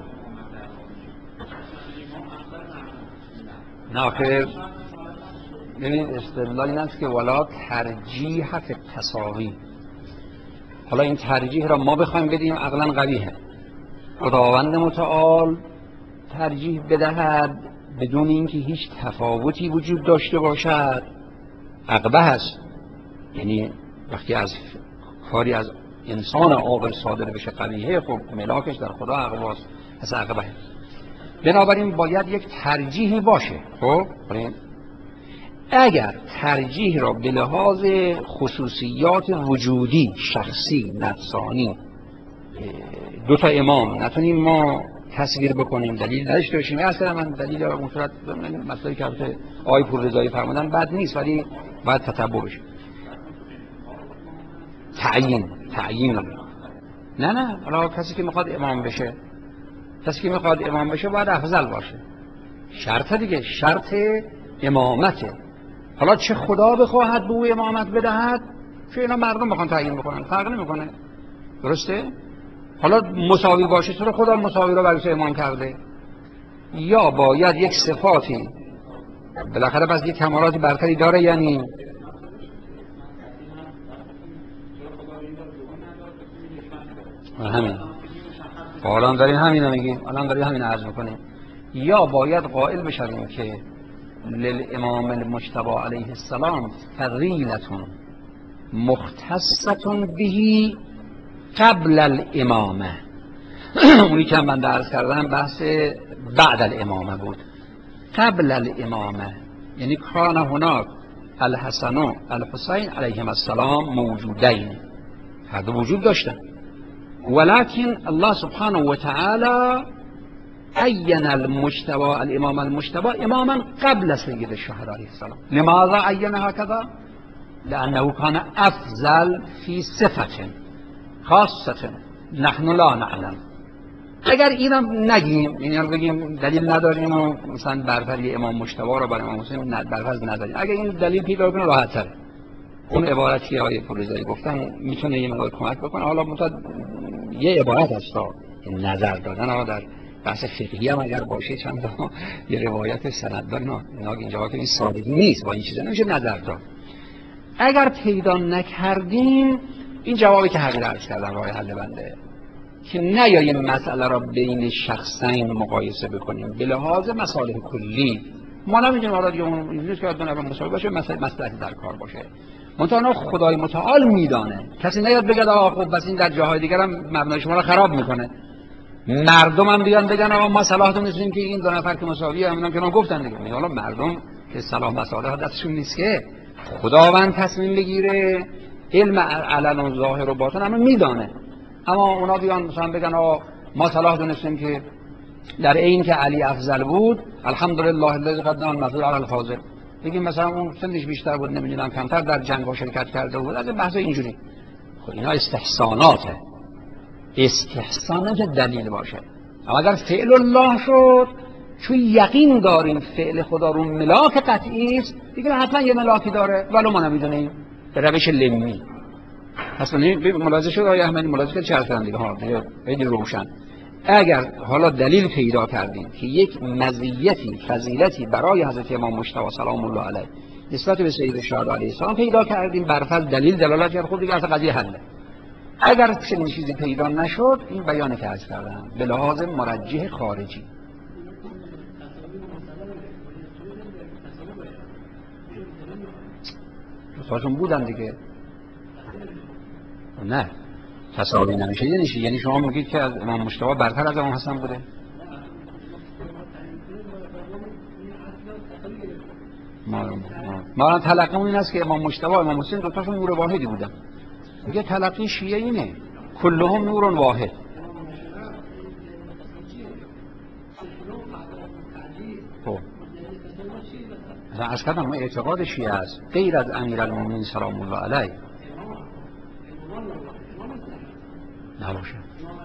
نه آخر ببینید استدلال این است که ولا ترجیح فی التساوی. حالا این ترجیح را ما بخوایم بدیم عقلا قبیحه، خداوند متعال ترجیح بدهد بدون اینکه هیچ تفاوتی وجود داشته باشد عقبه هست. یعنی وقتی از کاری از انسان عاقل صادر بشه قبیحه، خب ملاکش در خدا عقبه است، پس عقبه هست. بنابراین باید یک ترجیحی باشه. خب اگر ترجیح را به لحاظ خصوصیات وجودی، شخصی، نفسانی دو تا امام نتونیم ما تصویر بکنیم، دلیل نداشته باشیم، اصلا من دلیل اون صورت مسئله که البته آقای پوررضایی فرمودن بد نیست، ولی باید تتبع بشه. تعیین نه حالا کسی که میخواد امام بشه باید افضل باشه، شرط دیگه، شرط امامته. حالا چه خدا بخواهد به او امامت بدهد، چه اینا مردم بخوان تعیین بکنن، فرق نمیکنه. درسته؟ حالا مساوی باشه، چرا خدا مساوی رو برای امام کرده؟ یا باید یک صفاتی بالاخره بس یک کمالاتی برتری داره، یعنی همین الان داریم همین رو میگیم، الان داریم همین عرض میکنیم. یا باید قائل بشویم که للامام المجتبی علیه السلام فضیلتون مختصة به قبل الامامه. اونی که من درس کردم بحث بعد الامامه بود. قبل الامامه یعنی کان هناک الحسن و الحسین علیهم السلام موجودین، هر دو وجود داشتن، ولكن الله سبحانه و تعالی عین المجتبی الامام المجتبی اماما قبل سید الشهداء علیه السلام. لماذا عین هكذا؟ لانه كان افضل فی صفة خاصة نحن لا نعلم. اگر اینم نگیم، یعنی بگیم دلیل نداریم و مثلا برتری امام مجتبی رو برای امام حسین برفرض نداریم، اگر این دلیل پیدا کنه راحت تره. اون عبارتی های فروزایی گفتن میتونه یه مقدار کمک بکنه. حالا یه عبارت هست که نظر دادن ها در بحث فقهی هم اگر باشه چند تا یه روایت سنددار اینا اینجا که این سادگی نیست، با این چیزا نمیشه نظر داد. اگر پیدا نکردیم، این جوابی که حقیقت عرض کردم راه حل بنده که نیاییم مسئله را بین شخصین مقایسه بکنیم به لحاظ مصالح کلی. ما نمی‌دونیم حالا دیگه اون اینجوریه که دو نفر مساوی باشه مصلحتی در کار باشه، منتها خدای متعال میدانه. کسی نیاد بگه آقا خب بس این در جاهای دیگر هم مبنای شما رو خراب میکنه. مردم هم بیان بگن آقا ما صلاح دونستیم که این دو نفر که مساوی همونم که ما گفتن دیگه. حالا مردم که صلاح مصالح دستشون نیست که خداوند تصمیم بگیره، علم علن و ظاهر و باطن همه میدانه. اما اونا بیان مثلا بگن آقا ما صلاح دونستیم که در این که علی افضل بود، الحمدلله الذی قدم المفضل علی الفاضل، بگیم مثلا اون سنش بیشتر بود، نمیدونم کمتر در جنگ ها شرکت کرده بود، از این بحث اینجوری. خب اینا استحساناته، استحسانه که دلیل باشه. اما اگر فعل الله شد، چون یقین داریم فعل خدا رو ملاک قطعی است، دیگه حتما یه ملاکی داره ولو ما نمیدونیم، به روش لمی. پس ملاحظه شد آقای احمدی، ملاحظه کرد چه هستن دیگه ها، دیگه خیلی روشن. اگر حالا دلیل پیدا کردیم که یک مزیتی فضیلتی برای حضرت امام مجتبی سلام الله علیه نسبت به سید الشهداء علیه السلام پیدا کردیم، برفض دلیل دلالت کرد، خب دیگه اصلا قضیه حله. اگر چنین چیزی پیدا نشد، این بیانی که عرض کردم به لحاظ مرجح خارجی دوتاشون بودن دیگه. نه تساوی نمیشه، یعنی شما میگید که از امام مجتبی برتر از امام حسن بوده؟ ما تلقیمون این است که امام مجتبی و امام حسین دوتاشون نور واحدی بودن. میگه تلقی شیعه اینه، کلهم نور واحد. خب از کدام اعتقاد شیعه است غیر از امیرالمومنین سلام الله علیه نباشه.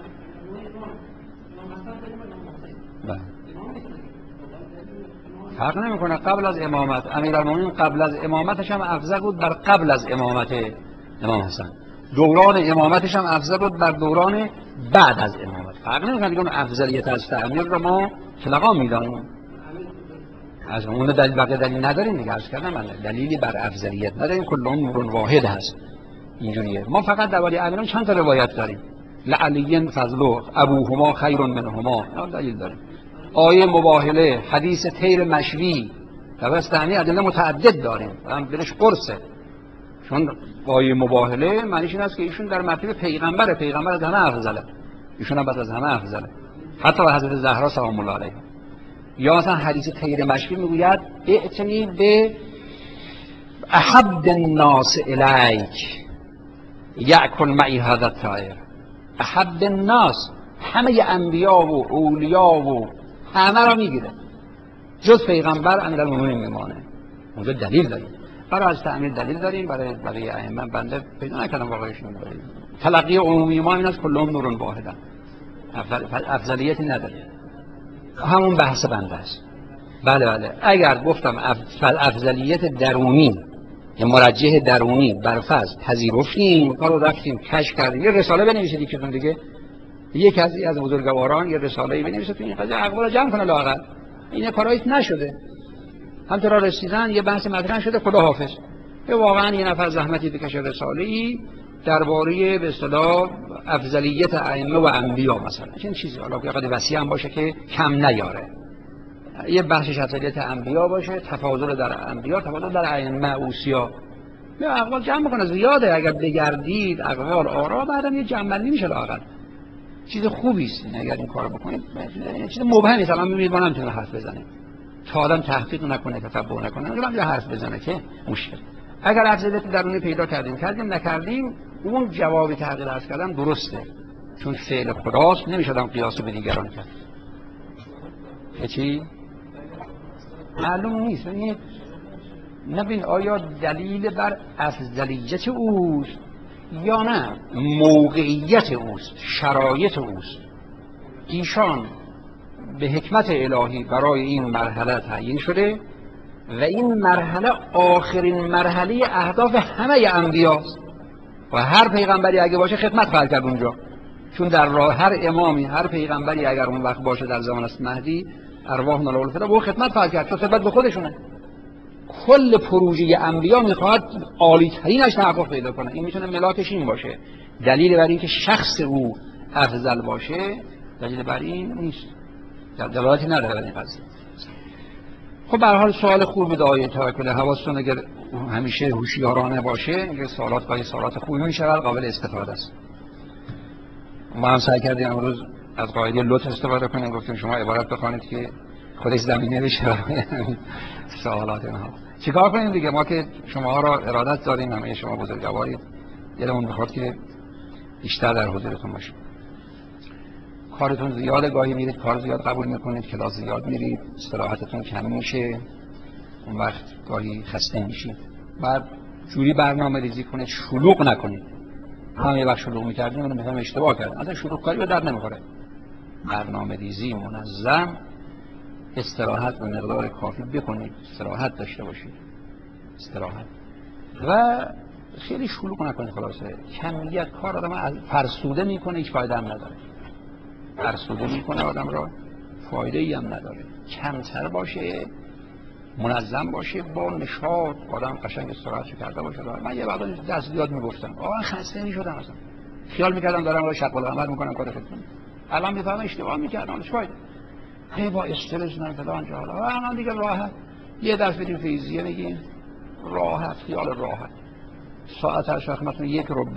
فرق نمیکنه. قبل از امامت امیرالمومنین قبل از امامتش هم افضل بود بر قبل از امامت امام حسن، دوران امامتش هم افضل بود بر دوران بعد از امامت. فرق نمیکنه دیگه. اون افضلیت از تعمیر رو ما خلقا میدانیم، از اون دلیل بقیه دلیل نداریم دیگه. عرض کردم من دلیلی بر افضلیت نداریم، کلهم نور واحد هست. اینجوریه. ما فقط درباره امیران چند تا روایت داریم. لعلی فضل ابوهما خیر منهما، دلیل داریم. آیه مباهله، حدیث طیر مشوی، دستانی ادله متعدد داریم. هم دلش قرصه، چون آیه مباهله معنیش این است که ایشون در مرتبه پیغمبر از همه افضله، ایشون هم بعد از همه افضله، حتی حضرت زهرا سلام الله علیها. یا مثلا حدیث طیر مشوی میگوید ائتنی به احب الناس الیک یأکل معی هذا الطیر. احب الناس همه انبیا و اولیا و همه را میگیره، جز پیغمبر امیرالمومنین میمانه. اونجا دلیل داریم، برای از تعمیر دلیل داریم، برای بقیه ائمه بنده پیدا نکردم واقعیشون داریم. تلقی عمومی ما این است کلهم نور واحدن، افضلیتی نداره. همون بحث بنده است. بله اگر گفتم افضلیت درونی یا مرجح درونی بر فرض پذیرفتیم کارو رفتیم کشف کردیم، یه رساله بنویسید یکیتون دیگه، یک از بزرگواران یه رساله بنویسه تو این قضیه اقوال جمع کنه لااقل. این کارایی نشده، همینطور رسیدن یه بحث مطرح شده خدا حافظ. یا واقعا یه نفر زحمتی بکشه رساله‌ای درباره به اصطلاح افضلیت ائمه و انبیا مثلا، این چیزی حالا که قد وسیع هم باشه که کم نیاره، یه بخشش افضلیت انبیا باشه، تفاضل در انبیا، تفاضل در ائمه اوصیا، یا اقوال جمع کنه زیاده. اگر بگردید اقوال آرا بعدم یه جمع نمیشه لااقل. چیز خوبی است اگر این کارو بکنید. چیز مبهمی است، الان میبینید ما نمیتونیم حرف بزنیم تا آدم تحقیق نکنه، تتبع نکنه، اونم یه حرف بزنه که مشکل. اگر افضلیت درونی پیدا کردیم نکردیم، اون جوابی که حقیقت عرض کردم درسته، چون فعل خداست، نمیشه آدم قیاس به دیگران کرد. چی؟ معلوم نیست. نبین آیا دلیل بر افضلیت اوست یا نه موقعیت اوست، شرایط اوست. ایشان به حکمت الهی برای این مرحله تعیین شده و این مرحله آخرین مرحله اهداف همه انبیاست و هر پیغمبری اگه باشه خدمت خواهد کرد اونجا، چون در راه هر امامی هر پیغمبری اگر اون وقت باشه در زمان است مهدی ارواح نالول فدا به خدمت خواهد کرد، چون خدمت به خودشونه. کل پروژه انبیا میخواد عالی ترینش تحقق پیدا کنه. این میتونه ملاکش این باشه، دلیل بر این که شخص او افضل باشه دلیل بر این نیست، دلالتی نداره این قضیه. خب به هر حال سوال خوب بود آیه توکل. حواستون اگر همیشه هوشیارانه باشه این سوالات گاهی سوالات خوبی میشه، قابل استفاده است. ما هم سعی کردیم امروز از قاعده لطف استفاده کنیم، گفتیم شما عبارت بخونید که خودش زمینه بشه سوالات اینها. چیکار کنیم دیگه؟ ما که شما را ارادت داریم، همه شما بزرگوارید، دلمون میخواد که بیشتر در حضورتون باشیم. کارتون زیاده، گاهی میرید کار زیاد قبول میکنید، کلاس زیاد میرید، استراحتتون کم میشه، اون وقت گاهی خسته میشید. بعد جوری برنامه ریزی کنید شلوغ نکنید. هم یه وقت شلوغ میکردیم اونو مثلا اشتباه کردیم، اصلا شلوغ کاری به درد نمیخوره. برنامه ریزی منظم، استراحت به مقدار کافی بکنید، استراحت داشته باشید، استراحت و خیلی شلوغ نکنید. خلاصه کمیت کار آدم فرسوده میکنه، هیچ فایده هم نداره. فرسوده میکنه آدم را، فایده ای هم نداره. کمتر باشه، منظم باشه، با نشاط آدم قشنگ استراحتش کرده باشه. من یه وقتا دست زیاد میگفتم خسته میشدم، اصلا خیال میکردم دارم رو شق القمر میکنم کار خودم. الان میفهمم اشتباه میکردم، چه فایده؟ هی با استرس نه فلان جا. الان دیگه راحت یه دفعه بریم فیزیه بگیم، راحت، خیال راحت. ساعت هر وقت مثلا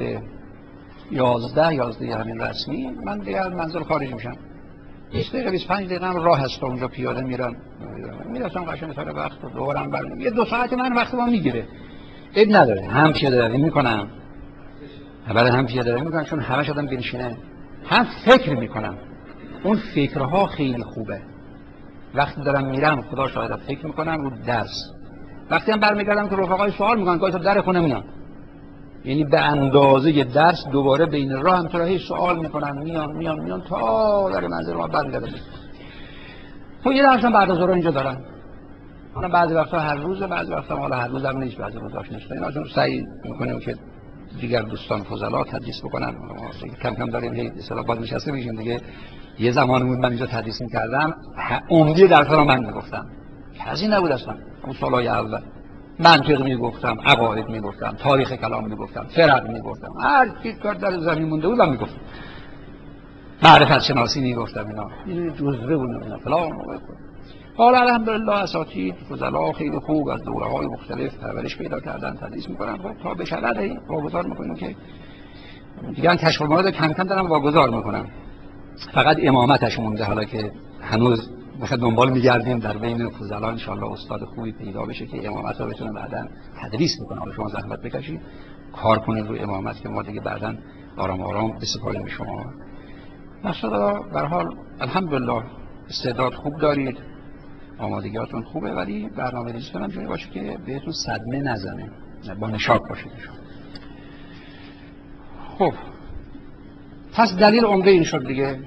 11 همین رسمی من دیگه از منزل خارج میشم. 20 دقیقه 25 دقیقه هم راه هست، اونجا پیاده میرم قشنگ سر وقت و دورم برمیگردم. یه 2 ساعت من وقت ما میگیره، عیب نداره. هم پیاده روی میکنم، برای هم پیاده روی میکنم چون همش آدم بنشینه، هم فکر میکنم. اون فکرها خیلی خوبه. وقتی دارم میرم خدا شاهد فکر میکنم رو درس. وقتی هم برمیگردم که رفقای سوال میکنن که در خونه میان، یعنی به اندازه درس دوباره بین راه همطور هی سوال میکنن، میان تا در منزل ما برمیگردن. خب یه درس هم بعد از ظهر اینجا دارم. حالا بعضی وقتا هر روز، بعضی وقتا حالا هر روز هم نیست، بعضی روزاش نیست. اینا چون سعی میکنیم که دیگر دوستان فضلا تدریس بکنن. کم کم داریم هی اصلا باز نشسته میشیم دیگه. یه زمان بود من اینجا تدریس میکردم، عمدی درس‌ها رو من میگفتم. کسی نبود اصلا. اون سالهای اول منطق میگفتم، عقاید میگفتم، تاریخ کلام میگفتم، فرق میگفتم، هر چی کار در زمین مونده بود من میگفتم. معرفت شناسی میگفتم، اینا جزوه بود اینا فلان. حالا الحمدلله اساتید فضلا خیلی خوب از دوره‌های مختلف پرورش پیدا کردن، تدریس میکنن. خب تا به شرط واگذار میکنیم که دیگه کشف المراد کم کم دارم واگذار میکنم. فقط امامتش مونده، حالا که هنوز میخواد دنبال میگردیم در بین فضلا ان شاء الله استاد خوبی پیدا بشه که امامت رو بتونه بعداً تدریس بکنه. حالا شما زحمت بکشید کار کنید روی امامت که ما دیگه بعداً آرام آرام بسپاریم به شما. مثلا به هر حال الحمدلله استعداد خوب دارید، آمادگیاتون خوبه، ولی برنامه‌ریزی کنم جوری باشه که بهتون صدمه نزنه، با نشاط باشید. خب پس دلیل عمده این شد دیگه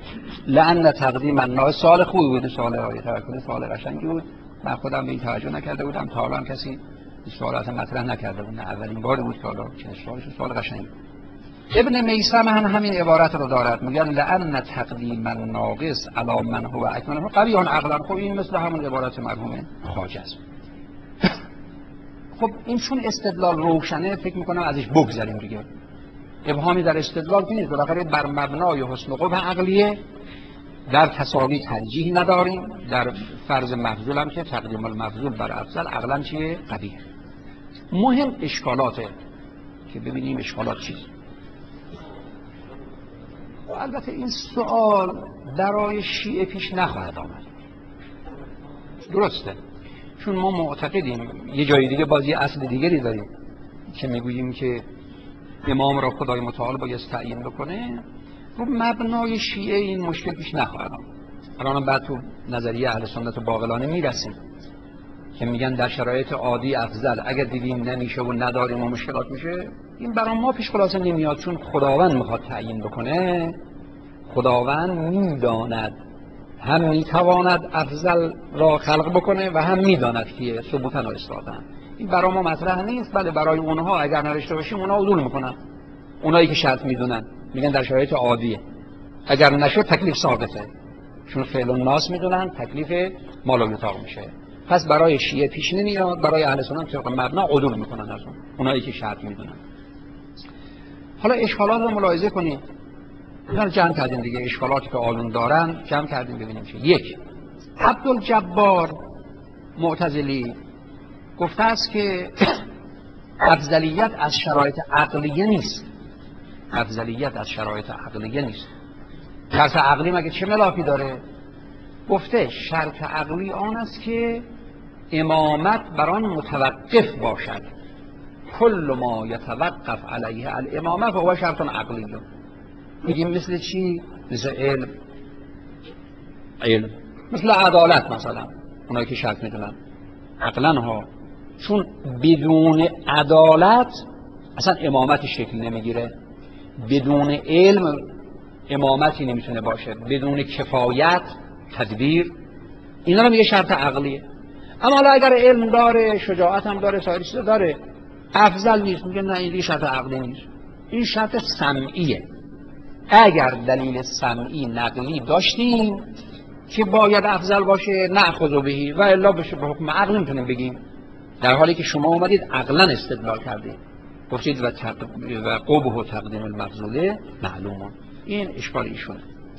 لأن تقدیم الناس سوال خوبی بود، سوال آقای توکلی سوال قشنگی بود. من خودم به این توجه نکرده بودم، تا الان کسی این سوال اصلا مطرح نکرده بود، اولین بار بود که حالا سوال قشنگی. ابن میثم همین عبارت رو دارد، میگن لأن تقدیم الناقص علی من هو اکمل قبیح عقلا. خب این مثل همون عبارت مرحوم خواجه است. خب این چون استدلال روشنه فکر میکنم ازش بگذریم دیگه، ابهامی در استدلال نیست. بالاخره بر مبنای حسن قبح عقلیه در تساوی ترجیح نداریم، در فرض مفضول هم که تقدیم المفضول بر افضل عقلا چیه؟ قبیح. مهم اشکالاته که ببینیم اشکالات چیست. البته این سوال برای شیعه پیش نخواهد آمد، درسته، چون ما معتقدیم یه جای دیگه بازی اصل دیگری داریم که میگوییم که امام را خدای متعال باید تعیین بکنه. رو مبنای شیعه این مشکل پیش نخواهد آمد. الان بعد تو نظریه اهل سنت و باقلانی میرسیم که میگن در شرایط عادی افضل، اگر دیدیم نمیشه و نداریم و مشکلات میشه، این برای ما پیش خلاصه نمیاد، چون خداوند میخواد تعیین بکنه. خداوند میداند، هم میتواند افضل را خلق بکنه و هم میداند که ثبوتن و اثباتن. این برای ما مطرح نیست. بله برای اونها اگر نداشته باشیم اونها عدول میکنن، اونایی که شرط میدونن میگن در شرایط عادیه، اگر نشد تکلیف ثابته، چون فعل الناس میدونن تکلیف مال یطاق میشه. پس برای شیعه پیش نمیاد، برای اهل سنت طبق مبنا عدول میکنن از اونایی که شرط میدونن. حالا اشکالات رو ملاحظه کنید، اینا رو جمع کردیم دیگه، اشکالاتی که آلون دارن جمع کردیم ببینیم چه. یک، عبدالجبار معتزلی گفته است که افضلیت از شرایط عقلیه نیست. افضلیت از شرایط عقلیه نیست. شرط عقلی مگه چه ملاکی داره؟ گفته شرط عقلی آن است که امامت بر آن متوقف باشد. کل ما یتوقف علیه الامامه فهو شرط عقلی. میگیم مثل چی؟ مثل علم، مثل عدالت مثلا، اونایی که شرط میدونن عقلن ها، چون بدون عدالت اصلا امامت شکل نمیگیره، بدون علم امامتی نمیتونه باشه، بدون کفایت تدبیر، اینا رو میگه شرط عقلیه. اما حالا اگر علم داره، شجاعت هم داره، سایر چیزا داره، افضل نیست، میگه نه این شرط عقلی نیست، این شرط سمعیه. اگر دلیل سمعی نقلی داشتیم که باید افضل باشه نأخذ بهی و الا بشه به حکم عقل نمیتونیم بگیم، در حالی که شما اومدید عقلا استدلال کردید، گفتید و قبح و تقدیم المفضوله معلومه. این اشکال ایشونه.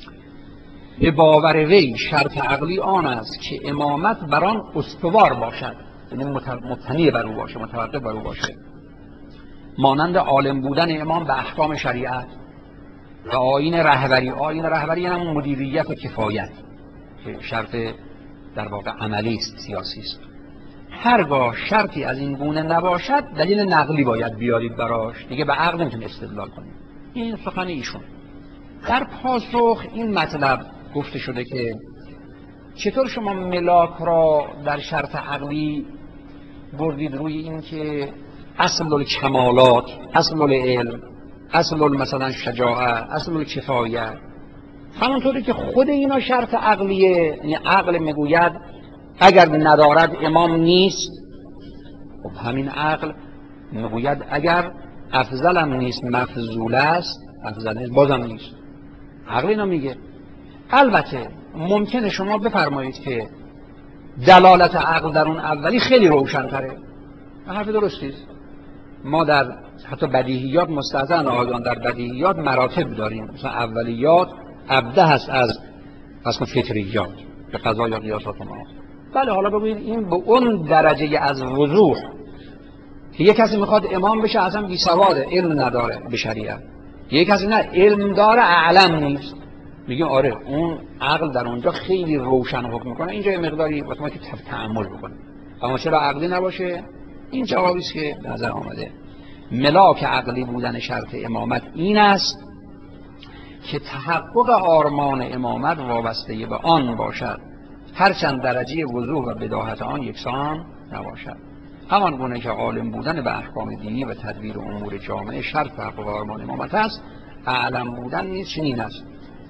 به باور وی شرط عقلی آن است که امامت بر آن استوار باشد، یعنی مبتنی بر او باشه، متوقف بر او باشه، مانند عالم بودن امام به احکام شریعت و آیین رهبری. آیین رهبری هم مدیریت و کفایت که شرط در واقع عملی است، سیاسی است. هرگاه شرطی از این گونه نباشد دلیل نقلی باید بیارید براش، دیگه به عقل نمیتونید استدلال کنید. این سخن ایشون. در پاسخ این مطلب گفته شده که چطور شما ملاک را در شرط عقلی بردید روی این که اصل الکمالات، اصل العلم، اصل مثلا شجاعت، اصل الکفایت، همونطوری که خود اینا شرط عقلیه، یعنی عقل میگوید اگر ندارد امام نیست. خب همین عقل میگوید اگر افضلم نیست مفضول است، افضل نیست بازم نیست. عقل اینا میگه. البته ممکنه شما بفرمایید که دلالت عقل در اون اولی خیلی روشن‌تره، حرف درستی است. ما در حتی بدیهیات مستحضرن آقایان، در بدیهیات مراتب داریم، مثلا اولیات ابده هست از فطریات به قضا یا قیاسات ما. بله حالا بگویید این به اون درجه از وضوح که یک کسی میخواد امام بشه اصلا بی سواده، علم نداره به شریعت، یک کسی نه علم داره اعلم نیست، میگه آره اون عقل در اونجا خیلی روشن حکم میکنه، اینجا یه مقداری وقتی که تأمل بکنه. اما چرا عقلی نباشه؟ این جوابی است که به نظر آمده. ملاک عقلی بودن شرط امامت این است که تحقق آرمان امامت وابسته به آن باشد، هرچند درجه وضوح و بداهت آن یکسان نباشد. همان گونه که عالم بودن به احکام دینی و تدبیر امور جامعه شرط تحقق آرمان امامت است، اعلم بودن نیز چنین است.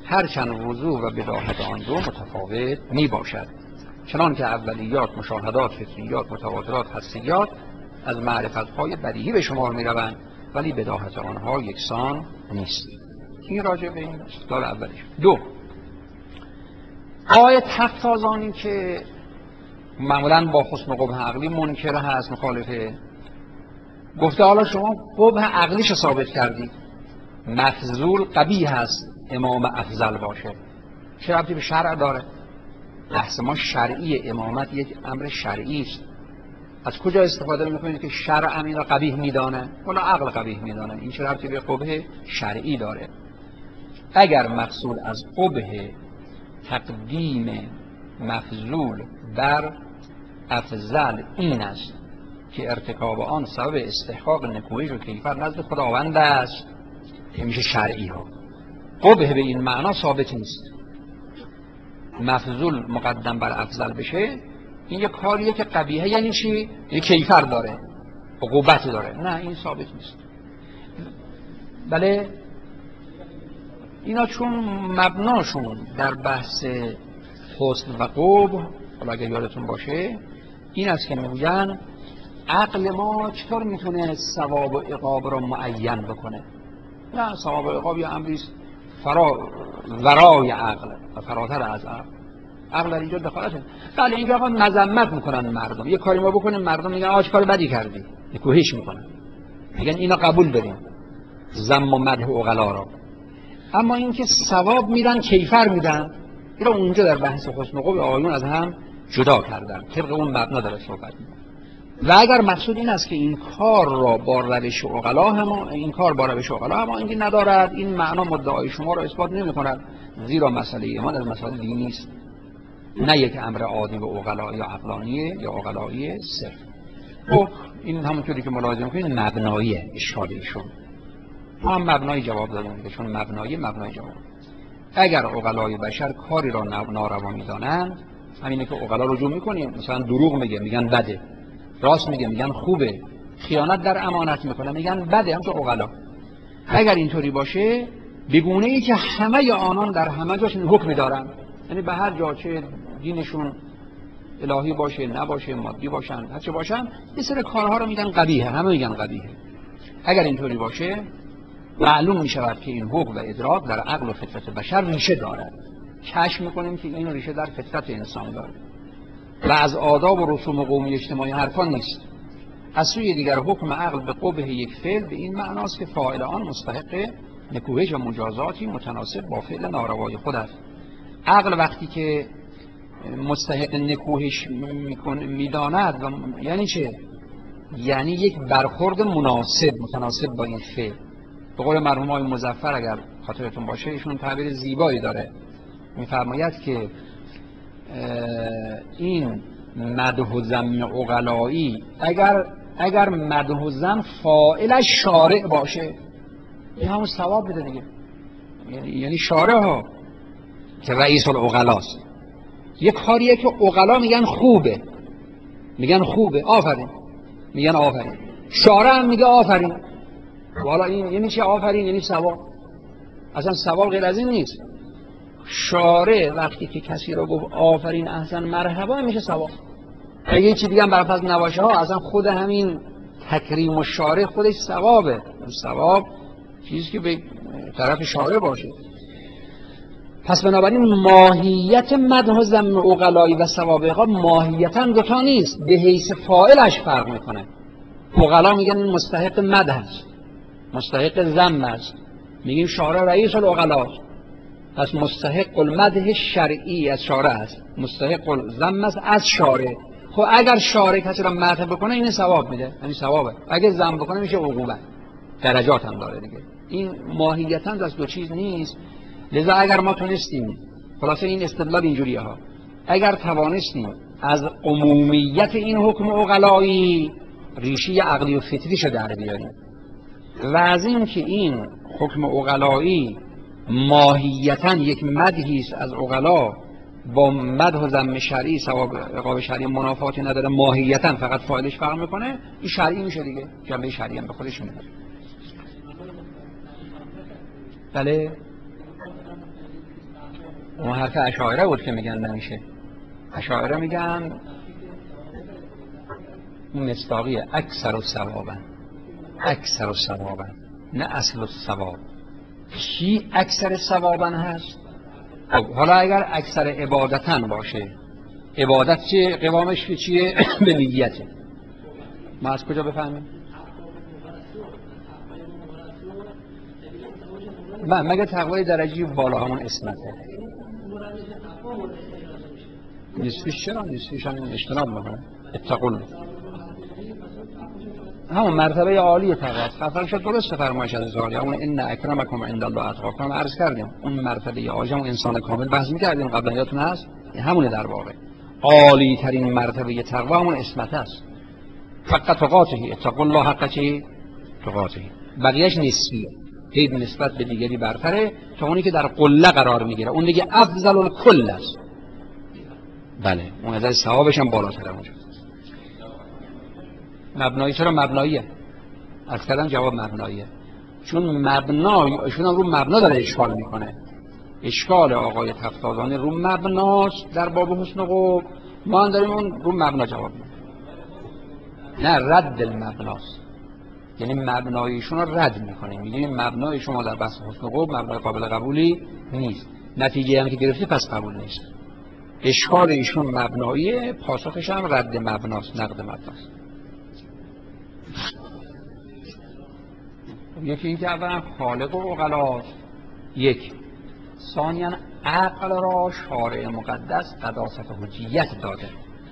هرچند وضوح و بداهت آن دو متفاوت می باشد. چنان که اولیات، مشاهدات، فطریات، متواترات، حسیات از معرفت‌های بدیهی به شمار می روند، ولی بداهت آنها یکسان نیست. این راجع به این استدلال اولیش. دو، آیه تفتازانی که معمولاً با حسن و قبح عقلی منکر هست، مخالفه، گفته حالا شما قبح عقلیش ثابت کردید، مفضول قبیح هست امام افضل باشه، چه ربطی به شرع داره؟ بحث ما شرعی، امامت یک امر شرعی است. از کجا استفاده میکنید که شرع این را قبیح میدانه ولا عقل قبیح میدانه؟ این چه ربطی به قبح شرعی داره؟ اگر مقصود از قبح تقدیم مفضول بر افضل این است که ارتکاب آن سبب استحقاق نکوهش و کیفر نزد خداوند است، که میشه شرعی ها. قبح به این معنا ثابت نیست. مفضول مقدم بر افضل بشه، این یه کاریه که قبیحه، یعنی چی؟ یه کیفر داره، عقوبت داره. نه، این ثابت نیست. بله، اینا چون مبناشون در بحث حسن و قبح، حالا اگر یادتون باشه، این است که میگن عقل ما چطور میتونه ثواب و عقاب را معین بکنه؟ نه، ثواب و عقاب یه امریست ورای عقل و فراتر از عقل. عقل در اینجا دخالته. بله، اینجا آقا مذمت میکنن مردم، یه کاری ما بکنیم مردم میگن آج کار بدی کردی، نکوهش میکنن، میگن اینا قبول داریم ذم و مدح عقلا را. اما این که ثواب میدن، کیفر میدن، این را اونجا در بحث حسن و قبح آیون از هم جدا کردن، طبق اون مبنا داره صحبت میکنن. و اگر مقصود این است که این کار را با روش عقلا اما اینکه ندارد، این معنا مدعای شما را اثبات نمی‌کند، زیرا مسئله ایمان از مسائل دینی است، نه یک امر عادی و عقلایی یا عقلانیه یا عقلایی صرف. خب این همونطوری که ملاحظه می‌کنید مبنایی اشکال ایشون، هم مبنای جواب دادن دیگه، چون مبنای جواب. اگر عقلای بشر کاری را ناروا می‌دانند، همینه که عقلا رجوع می‌کنیم، مثلا دروغ میگن بده، راست میگن خوبه، خیانت در امانت میکنه میگن بده، همچون عقلا. اگر اینطوری باشه، بگونه ای که همه آنان در همه جاشون حکم دارن، یعنی به هر جا چه دینشون الهی باشه نباشه، مادی باشن هر چه باشن، یه سری کارها رو میگن قبیحه، همه میگن قبیحه. اگر اینطوری باشه، معلوم میشود که این حکم و ادراک در عقل و فطرت بشر ریشه دارد. کشف میکنیم که این ریشه در فطرت انسان داره و از آداب و رسوم قومی اجتماعی حرفا نیست. از سوی دیگر حکم عقل به قبح یک فعل به این معناست که فاعل آن مستحق نکوهش و مجازاتی متناسب با فعل ناروای خود است. عقل وقتی که مستحق نکوهش میداند، یعنی چه؟ یعنی یک برخورد متناسب با این فعل. به قول مرحوم آقای مظفر اگر خاطرتون باشه، ایشون تعبیر زیبایی داره، میفرماید که این مدح و ذم عقلایی اگر مدح و ذم فاعلش شارع باشه، این همون ثواب میده دیگه. یعنی شارع ها که رئیس العقلاست، یه کاریه که عقلا میگن خوبه آفرین، میگن آفرین، شارع هم میگه آفرین. والا این یعنی چه آفرین؟ یعنی ثواب. اصلا ثواب غیر از این نیست. شارع وقتی که کسی رو گفت آفرین احسن مرحبا، میشه ثواب. اگه یه چیز دیگه هم برپس نباشه ها، اصلا خود همین تکریم و شارع خودش ثوابه. ثواب چیزی که به طرف شارع باشه. پس بنابراین ماهیت مدح و ذم عقلایی و ثواب عقاب ماهیتاً دوتا نیست، به حیث فاعلش فرق میکنه. عقلا میگن این مستحق مدح است، مستحق ذم است، میگیم شارع رئیس العقلاست، پس مستحق المدح شرعی از شارع است، مستحق الذم است از شارع. خب اگر شارع کسی را مدح بکنه، این ثواب میده، یعنی ثوابه. اگر ذم بکنه میشه عقوبت، درجات هم داره دیگه. این ماهیتاً از دو چیز نیست. لذا اگر ما تونستیم، خلاصه این استدلال اینجوریه ها، اگر توانستیم از عمومیت این حکم عقلایی ریشه عقلی و فطریشو در بیاریم و از این که این حکم عقلایی ماهیتاً یک مدحی است از عقلا، با مدح و ذم شرعی ثواب عقاب شرعی منافاتی نداره، ماهیتاً فقط فاعلش فرق میکنه، این شرعی میشه دیگه، جنبه شرعی هم به خودش میده. بله اون حرف اشاعره بود که میگن نمیشه. اشاعره میگن مصداقیه، اکثر الثوابا، اکثر الثوابا، نه اصل الثواب. چی اکثر ثوابا هست؟ خب حالا اگر اکثر عبادتن باشه، عبادت چیه؟ قوامش چیه؟ به نیته. ما از کجا بفهمیم؟ مگه تقوای درجی بالا همون اسمته. نصفیش چرا؟ نصفیش هم اجتناب میکنه. اتقوا همون مرتبه عالی تقوا. خفر شد درست فرمایش از عالی، همون ان اکرمکم عند الله اتقاکم عرض کردیم. اون مرتبه عالی همون انسان کامل بحث می‌کردیم قبلا، یادتون هست؟ همونه در واقع. عالی ترین مرتبه تقوا همون اسمت است. حق تقاته، اتقوا الله حق تقاته. بقیه‌اش نسبیه. هیچ نسبت به دیگری برتره تا اونی که در قله قرار میگیره. اون دیگه افضل الکل است. بله، اون از ثوابش هم بالاتره اونجا. مبنایی چرا مبناییه؟ از کردن جواب مبناییه. چون ایشون رو مبنا داره اشکال میکنه. اشکال آقای تفتازانی رو مبناست در باب حسن قبح، ما هم داریم اون رو مبنا جواب میدیم. نه، رد المبناست، یعنی مبنایشون رو رد میکنیم، میگیم مبنای شما در بحث حسن قبح مبنای قابل قبولی نیست، نتیجه هم که گرفتی پس قبول نیست. اشکال ایشون مبناییه، پاسخش هم رد مبناست، نقد مبناست. یکی این که اولا خالق و عقلاست، یک. ثانیاً عقل را شارع مقدس قداست حجیت داده.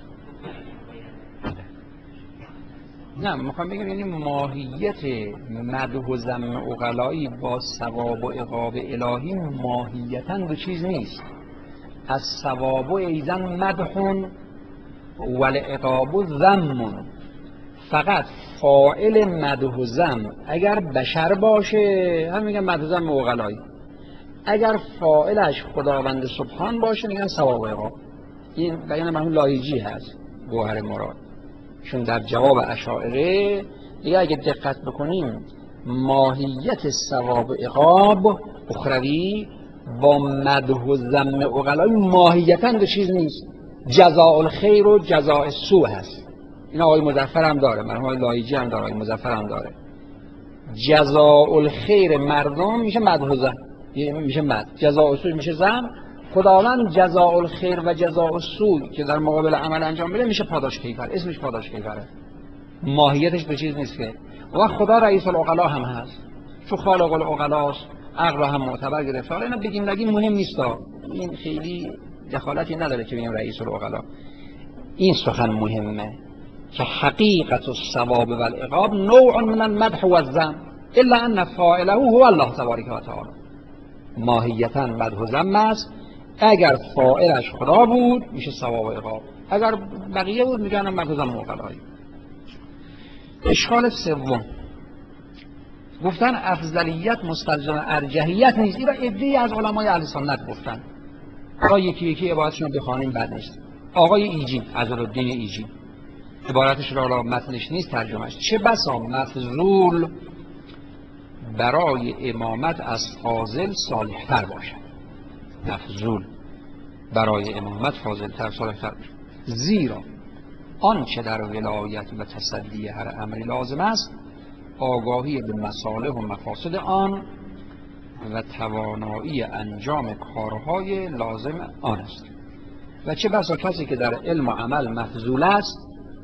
نه، میخوام بگم یعنی ماهیت مدح و ذم عقلایی با ثواب و عقاب الهی ماهیتاً دو چیز نیست. از ثواب و ایزن مدحون والعقاب ذم. فقط فاعل مدح و ذم اگر بشر باشه هم میگن مدح و ذم عقلایی، اگر فاعلش خداوند سبحان باشه میگن ثواب و عقاب. این بیان مرحوم لایجی هست گوهر مراد. چون در جواب اشاعره دیگه اگه دقت بکنیم ماهیت ثواب و عقاب اخروی با مدح و ذم عقلای ماهیتاً دو چیز نیست. جزاء الخیر و جزاء السوء هست. این آقای مظفر هم داره، مرحوم لایجی هم داره، آقای مظفر هم داره. جزاء الخیر مردم میشه مدح و ذم، میشه مدح. جزاء السوء میشه ذم. خداوند جزاء الخیر و جزاء السوء که در مقابل عمل انجام میده میشه پاداش کیفر، اسمش پاداش کیفره. ماهیتش به چیز نیست که. و خدا رئیس العقلا هم هست، چون خالق العقلاست، عقل را هم معتبر گرفته. حالا اینا بگیم نگیم مهم نیست، این خیلی دخالتی نداره که بگیم رئیس العقلا. این سخن مهمه که حقیقت الثواب و العقاب نوع من المدح و الذم الا ان فاعله هو الله تبارک و تعالی. ماهیتاً مدح و ذم است. اگر فاعلش خدا بود میشه ثواب و عقاب، اگر بقیه بود میگن مدح و ذم عقلایی. اشکال سوم گفتن افضلیت مستلزم ارجحیت نیست. این را عده‌ای از علمای اهل سنت گفتن. را یکی یکی عبارتشون رو بخوانیم بد نیست. آقای ایجی، عزالالدین ایجی، عبارتش را متنش نیست، ترجمهش: چه بسا مفضول برای امامت از فاضل صالح‌تر باشد. مفضول برای امامت فاضل‌تر صالح‌تر باشد، زیرا آنچه در ولایت و تصدی هر امری لازم است آگاهی به مصالح و مفاسد آن و توانایی انجام کارهای لازم آن است. و چه بسا کسی که در علم و عمل مفضول است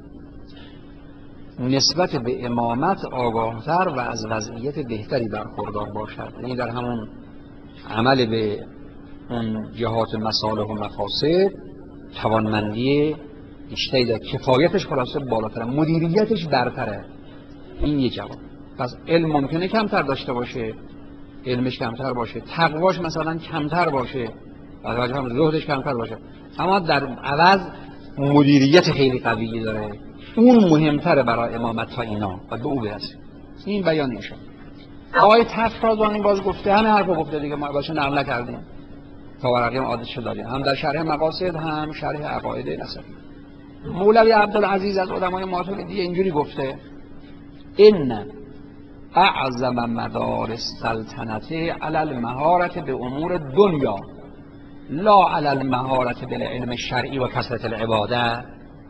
نسبت به امامت آگاهتر و از وضعیت بهتری برخوردار باشد. یعنی در همون عمل به اون جهات مصالح و مفاسد توانمندی بیشتری داره، کفایتش خلاصه بالاتره، مدیریتش برتره. این یه جواب. پس علم ممکنه کمتر داشته باشه، علمش کمتر باشه، تقواش مثلا کمتر باشه، از هم زهدش کمتر باشه، اما در عوض مدیریت خیلی قوی داره. اون مهمتره برای امامت تا اینا و به او برسه. این بیان میشه. آقای تفتازانی باز گفته، همه حرفو گفته دیگه، ما باشو نقل کردیم تا ورقی عادتشو داریم، هم در شرح مقاصد هم شرح عقاید نسبی. مولوی عبدالعزیز از علمای ماتریدی اینجوری گفته: ان اعظم مدار السلطنت علی المهارت به امور دنیا لا علی المهارت بالعلم شرعی و کثرت العباده.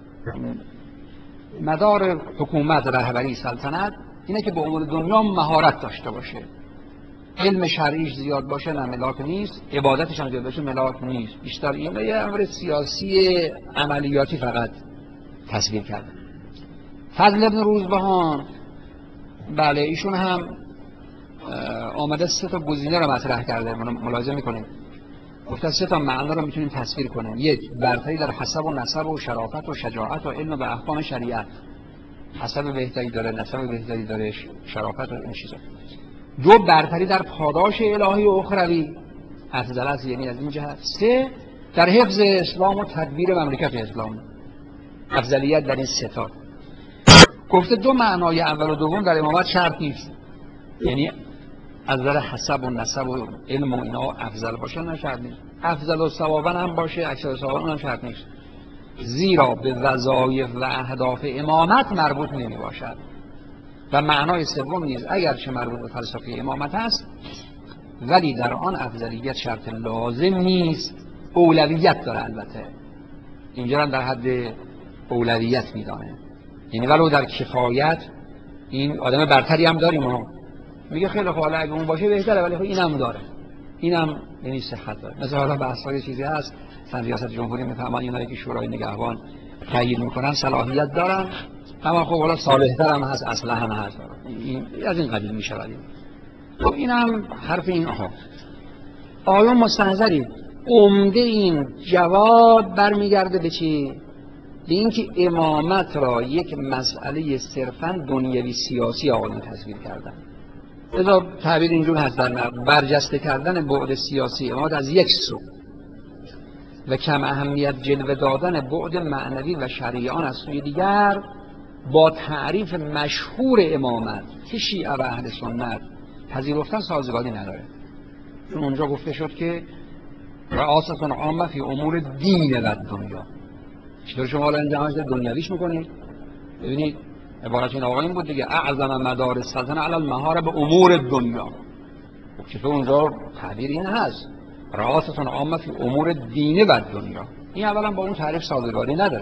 مدار حکومت، رهبری، سلطنت اینه که به امور دنیا مهارت داشته باشه. علم شرعیش زیاد باشه نه ملاک نیست، عبادتش هم زیاد باشه ملاک نیست. بیشتر این یه امر سیاسی عملیاتی فقط تصویر کرده. فضل ابن روزبهان، بله ایشون هم آمده 3 تا گزینه رو مطرح کرده، ملاحظه میکنیم گفته 3 تا معنا رو میتونیم تصویر کنیم. 1 برتری در حسب و نسب و شرافت و شجاعت و علم و احکام شریعت، حسب بهتری داره، نسب بهتری داره، شرافت و این چیزا. 2 برتری در پاداش الهی و اخروی، افضل یعنی از این جهت. 3 در حفظ اسلام و تدبیر مملکت اسلام، افضلیت در این 3 تا. گفته 2 معنای اول و دوم در امامت شرط نیست، یعنی از نظر حسب و نسب و علم و اینا افضل باشه نه شرط نیست، افضل و ثوابا هم باشه اکثر ثوابا هم شرط نیست، زیرا به وظایف و اهداف امامت مربوط نمی باشد. و معنای سوم نیز اگرچه مربوط به فلسفه امامت است ولی در آن افضلیت شرط لازم نیست، اولویت داره. البته اینجا هم در حد اولویت میدانه، یعنی ولو در کفایت این آدم برتری هم داریم ما میگه خیلی خوب اگه اون باشه بهتره، ولی خب اینم داره، اینم یعنی صحت داره. مثلا حالا بحث‌های چیزی هست، مثلا ریاست جمهوری میفهمن اینایی که شورای نگهبان تایید میکنن صلاحیت دارن، اما خب حالا صالح‌تر هم هست، اصلا هم هست، این از این قبیل میشه. ولی خب اینم حرف این آیا مستحضری عمده این جواب برمیگرده به چی؟ به اینکه امامت را یک مسئله صرفاً دنیوی سیاسی آقایون تصویر کردن. لذا تعبیر اینجور هست در برجسته کردن بعد سیاسی امامت از یک سو و کم اهمیت جلوه دادن بعد معنوی و شرعی آن از سوی دیگر، با تعریف مشهور امامت که شیعه و اهل سنت پذیرفتن سازگاری نداره. چون اونجا گفته شد که رئاست عامه فی امور دین و دنیا. چطور شما الان جمعش دنیویش میکنید؟ ببینید عبارت این آقایون بود دیگه، اعظم مدار السلطنه علی المهاره به امور دنیا. چطور اونجا تعبیر این هست رئاست عامه فی امور دین و دنیا، این اولا با اون تعریف سازگاری نداره.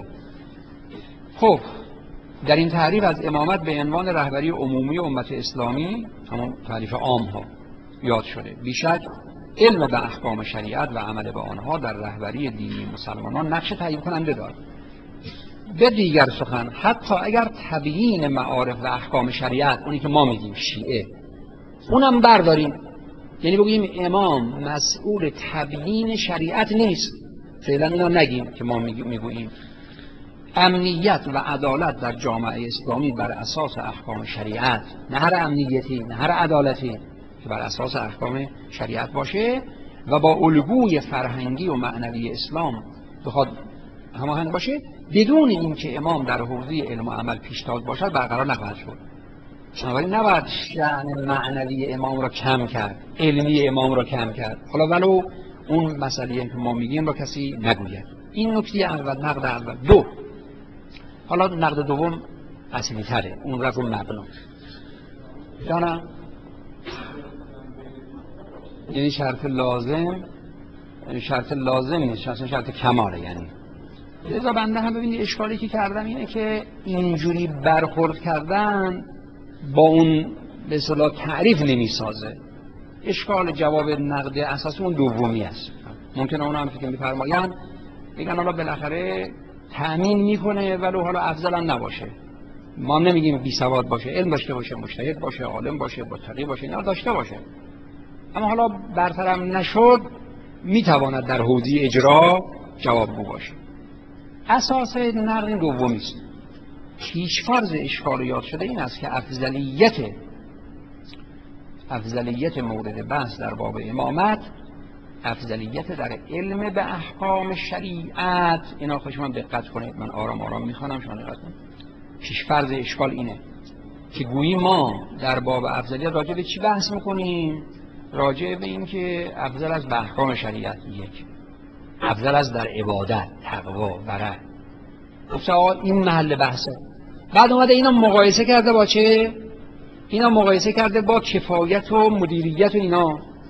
خب در این تعریف از امامت به عنوان رهبری عمومی امت اسلامی، همون تعریف عام ها یاد شده، بیشک علم به احکام شریعت و عمل به آنها در رهبری دینی مسلمانان نقش تعیین کننده دارد. به دیگر سخن حتی اگر تبیین معارف و احکام شریعت، اونی که ما میگیم شیعه، اونم برداریم، یعنی بگیم امام مسئول تبیین شریعت نیست، فعلا اینا نگیم که ما میگوییم امنیت و عدالت در جامعه اسلامی بر اساس احکام شریعت، نه هر امنیتی نه هر عدالتی، که بر اساس احکام شریعت باشه و با الگوی فرهنگی و معنوی اسلام بخواد هماهنگ باشه، بدون اینکه امام در حوزه علم و عمل پیشتاز باشد برقرار نخواهد شد. بنابراین نباید شأن معنوی امام را کم کرد، علمی امام را کم کرد، حالا ولو اون مسئله که ما میگیم را کسی نگوید. این نکته اول، نقد اول. 2 حالا نقد دوم اصلی تره، اون رفت رو مبنا جانم، یعنی شرط لازم، یعنی شرط لازم نیست، شرط کماله. یعنی لذا بنده هم ببینید اشکالی که کردم اینه که اینجوری برخورد کردن با اون به اصطلاح تعریف نمیسازه. اشکال جواب نقد اساسی اون دومی است. ممکنه اون هم که میفرمایند میگن حالا بالاخره تأمین میکنه ولو حالا افضل هم نباشه، ما نمیگیم بی سواد باشه، علم داشته باشه، مجتهد باشه، عالم باشه، متقی باشه، اینا داشته باشه، اما حالا برترم نشد میتواند در حوزه اجرا جوابگو باشه. اساس نقد این دومی است. پیشفرض اشکال یاد شده این است که افضلیت مورد بحث در باب امامت افضلیت در علم به احکام شریعت. اینا خوش من دقت کنید، من آرام آرام میخوانم شما دقت کنید. پیشفرض اشکال اینه که گویی ما در باب افضلیت راجع به چی بحث میکنیم؟ راجع به این که افضل از به احکام شریعت، یک افضل از در عبادت، تقوا، ورع. این محل بحثه. بعد اومده اینا مقایسه کرده با چه؟ اینا مقایسه کرده با کفایت و مدیریت و اینا.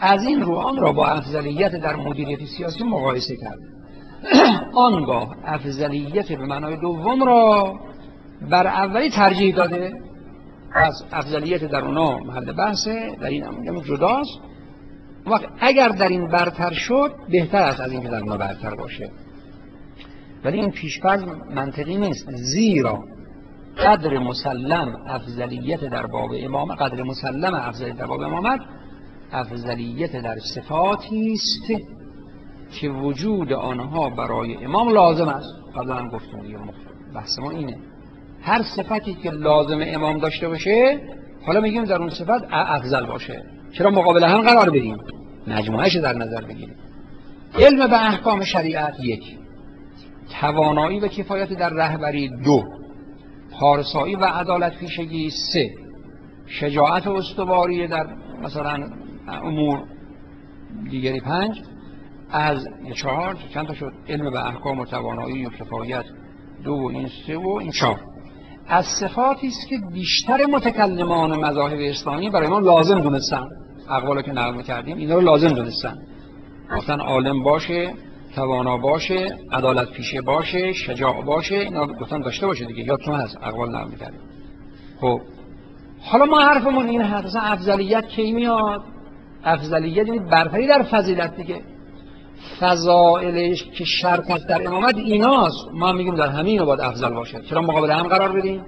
از این رو آن را با افضلیت در مدیریت سیاسی مقایسه کرد. آنگاه افضلیت به معنای دوم را بر اولی ترجیح داده. از افضلیت در اونا محل بحثه، در این هم جداست. وقت اگر در این برتر شد بهتر است از این که در اونا برتر باشه، ولی این پیش‌فرض منطقی نیست، زیرا قدر مسلم افضلیت در باب امامت، قدر مسلم افضلیت در باب امامت افضلیت در صفاتی است که وجود آنها برای امام لازم است. قبلا هم گفتم دیگه، بحث ما اینه، هر صفتی که لازم امام داشته باشه حالا میگیم در اون صفت افضل باشه. چرا مقابل هم قرار بدیم؟ مجموعهش در نظر بگیریم. علم به احکام شریعت 1، توانایی و کفایت در رهبری 2، پارسایی و عدالت پیشگی 3، شجاعت و استواری در مثلا امور دیگری 5، از 4 چند تا شد؟ علم به احکام و توانایی و کفایت 2 و این 3 و این 4. از صفاتی است که بیشتر متکلمان مذاهب اسلامی برای ما لازم دونستن. اقوالا که نقل کردیم اینا رو لازم دونستن، گفتن عالم باشه، توانا باشه، عدالت پیشه باشه، شجاع باشه، اینا گفتن داشته باشه دیگه، یادتون هست اقوال نقل کردیم. خب حالا ما حرفمون این هست، مثلا افضلیت کی میاد؟ افضلیت یعنی برتری در فضیلت دیگه. فضائلش که شرط است در امامت ایناست، ما میگیم در همین رو باید افضل باشه. چرا مقابل هم قرار بدیم؟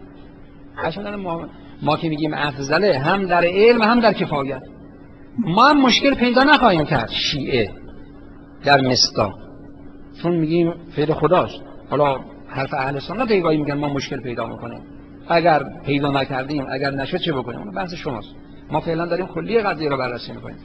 ما که میگیم افضله هم در علم هم در کفایت. ما هم مشکل پیدا نخواهیم کرد شیعه در مصداق، چون میگیم فعل خداست. حالا حرف اهل سنت دیگه میگن ما مشکل پیدا میکنیم، اگر پیدا نکردیم، اگر نشد چه بکنیم؟ اون بحث شماست. ما فعلا داریم کلیه قضیه رو بررسی میکنیم.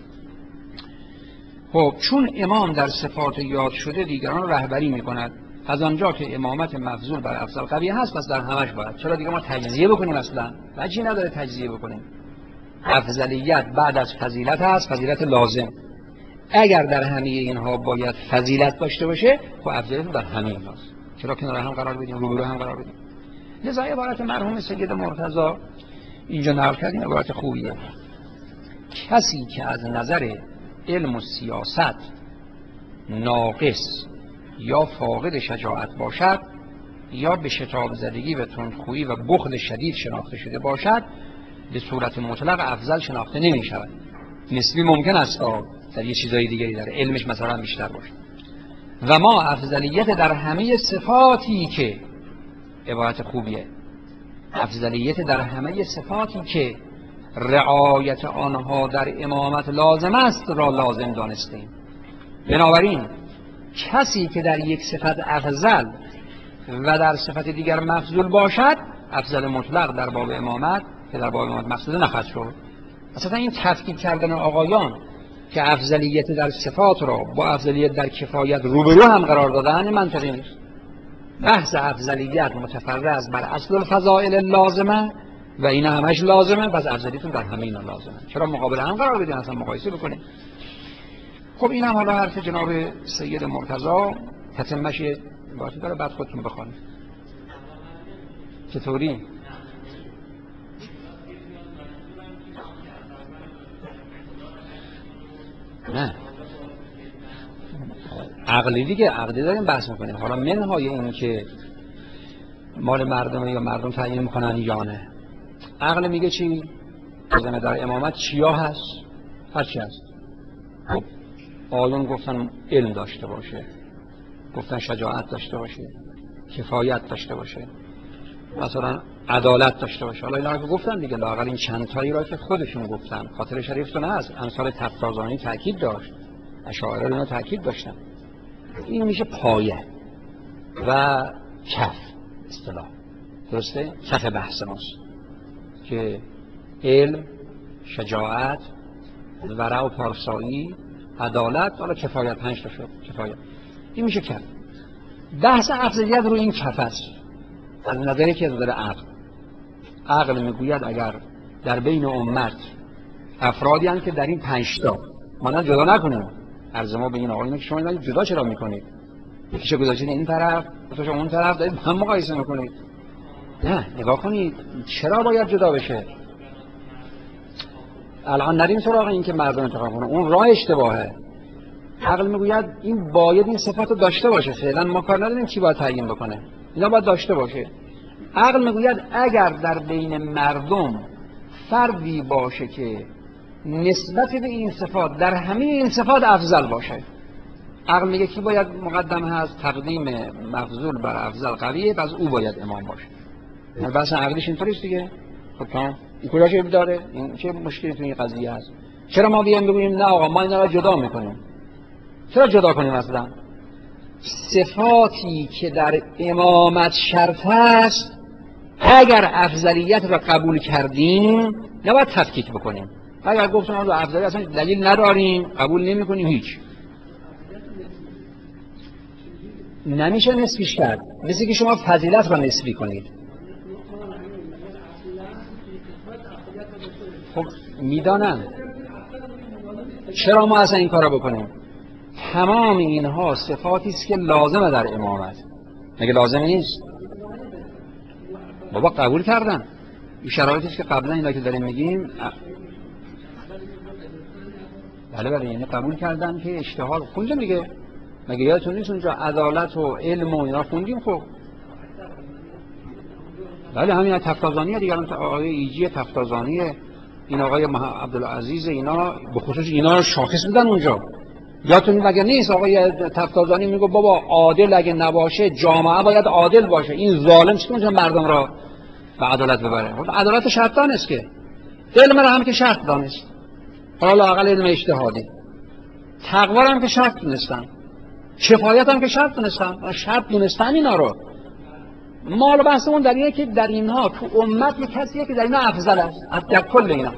خب چون امام در صفات یاد شده دیگران رهبری میکند، از آنجا که امامت مفضول بر افضل قوی هست پس در همش باید. چرا دیگه ما تجزیه بکنیم؟ اصلا وجهی نداره تجزیه بکنیم. افضلیت بعد از فضیلت هست، فضیلت لازم. اگر در همه اینها باید فضیلت داشته باشه خب افضلیت در همه ایناست. چرا کنار هم قرار بدیم، روبرو هم قرار بدیم؟ لذا عبارت مرحوم سید مرتضی اینجا نقل کردیم عبارت خوبیه. کسی که از نظر علم و سیاست ناقص یا فاقد شجاعت باشد یا به شتاب زدگی و تندخویی و بخل شدید شناخته شده باشد به صورت مطلق افضل شناخته نمی شود. نسبی ممکن است در یه چیزای دیگری در علمش مثلا بیشتر باشه. و ما افضلیت در همه صفاتی که عبارت خوبیه، افضلیت در همه صفاتی که رعایت آنها در امامت لازم است را لازم دانستیم. بنابراین کسی که در یک صفت افضل و در صفت دیگر مفضول باشد افضل مطلق در باب امامت که در باب امامت مقصود نخواهد شد. اصلا این تفکیک کردن آقایان که افضلیت در صفات را با افضلیت در کفایت روبرو هم قرار دادن منطقی نیست. بحث افضلیت متفرض بر اصل الفضائل لازمه و این همش لازمه، پس افضلیتون در همه اینا لازمه. چرا مقابل هم قرار بدین؟ اصلا مقایسه بکنید. خب این هم حالا حرف جناب سید مرتضی تتمش باید داره، بعد خودتون بخونید. چطوری؟ نه عقلی دیگه، عقلی داریم بحث میکنیم. حالا منهای این که مال مردمه یا مردم تعیین میکنن یا نه، عقل میگه چی؟ لازمه در امامت چیا هست؟ هر چی هست. خب آیون گفتن علم داشته باشه، گفتن شجاعت داشته باشه، کفایت داشته باشه، مثلا عدالت داشته باشه. حالا اینا رو که گفتن دیگه، لااقل این چند تایی را که خودشون گفتن. خاطر شریفتون هست امثال تفتازانی تاکید داشت، اشاعره اینا تاکید داشتن. این میشه پایه و کف اصطلاح، درسته؟ کف بحث ماست که علم، شجاعت، ورع و پارسایی، عدالت، حالا کفایت، 5 تا شد کفایت. این میشه کف. بحث افضلیت رو این کف است از نظری که از نظر عقل میگوید اگر در بین امت افرادی هستند که در این 5 تا ما جدا نکنیم، عرض ما به این آقایون که شما اینا جدا چرا میکنید؟ یکیشو گذاشتین این طرف، دوتاشو اون طرف، دارید هم مقایسه میکنید. نه نگاه کنید چرا باید جدا بشه؟ الان نریم سراغ این که مردم انتخاب کنن، اون راه اشتباهه. عقل میگوید این باید این صفات رو داشته باشه، فعلا ما کار نداریم کی باید تعیین بکنه، اینا باید داشته باشه. عقل میگوید اگر در بین مردم فردی باشه که نسبت به این صفات در همه این صفات افضل باشه، عقل میگه کی باید مقدم هست؟ تقدیم مفضول بر افضل قویه، پس او باید امام باشه. بس عقلش اینطوریست دیگه. خب تمام، این کجا چه داره؟ این چه مشکلی تو این قضیه هست؟ چرا ما بیایم بگوییم نه آقا ما اینا رو جدا میکنیم؟ چرا جدا کنیم اصلا؟ صفاتی که در امامت شرط است اگر افضلیت را قبول کردیم نباید تفکیک بکنیم. اگر گفتیم ما افضلیت اصلا دلیل نداریم قبول نمی‌کنیم، هیچ نمیشه نسبیش کرد. مثل که شما فضیلت را نسبی کنید. خب میدانم چرا ما اصلا این کارا بکنیم؟ تمام اینها صفاتی است که لازمه در امامت، مگه لازم نیست؟ بابا قبول کردن. این شرایطی که قبلا اینا که داریم میگیم، بله یعنی قبول کردن که اجتهاد خوندیم دیگه. مگه یادتون نیست اونجا عدالت و علم و اینا خوندیم؟ خب بله همین تفتازانیه دیگه. آقای ایجی تفتازانیه، این آقای عبدالعزیز، اینا به خصوص اینا شاخص بودن اونجا. یادتون مگه نیست آقای تفتازانی میگه بابا عادل اگه نباشه جامعه باید عادل باشه، این ظالم چطور اونجا مردم را به عدالت ببره؟ خب عدالت شرط دانست که، علم را هم که شرط دانست، حالا لااقل علم اجتهادی، تقوا هم که شرط دونستن، کفایت هم که شرط دونستن، شرط دونستن اینا رو. ما رو بحثمون در اینه که در اینها تو امت یک کسیه که در اینا افضل است از در کل اینا.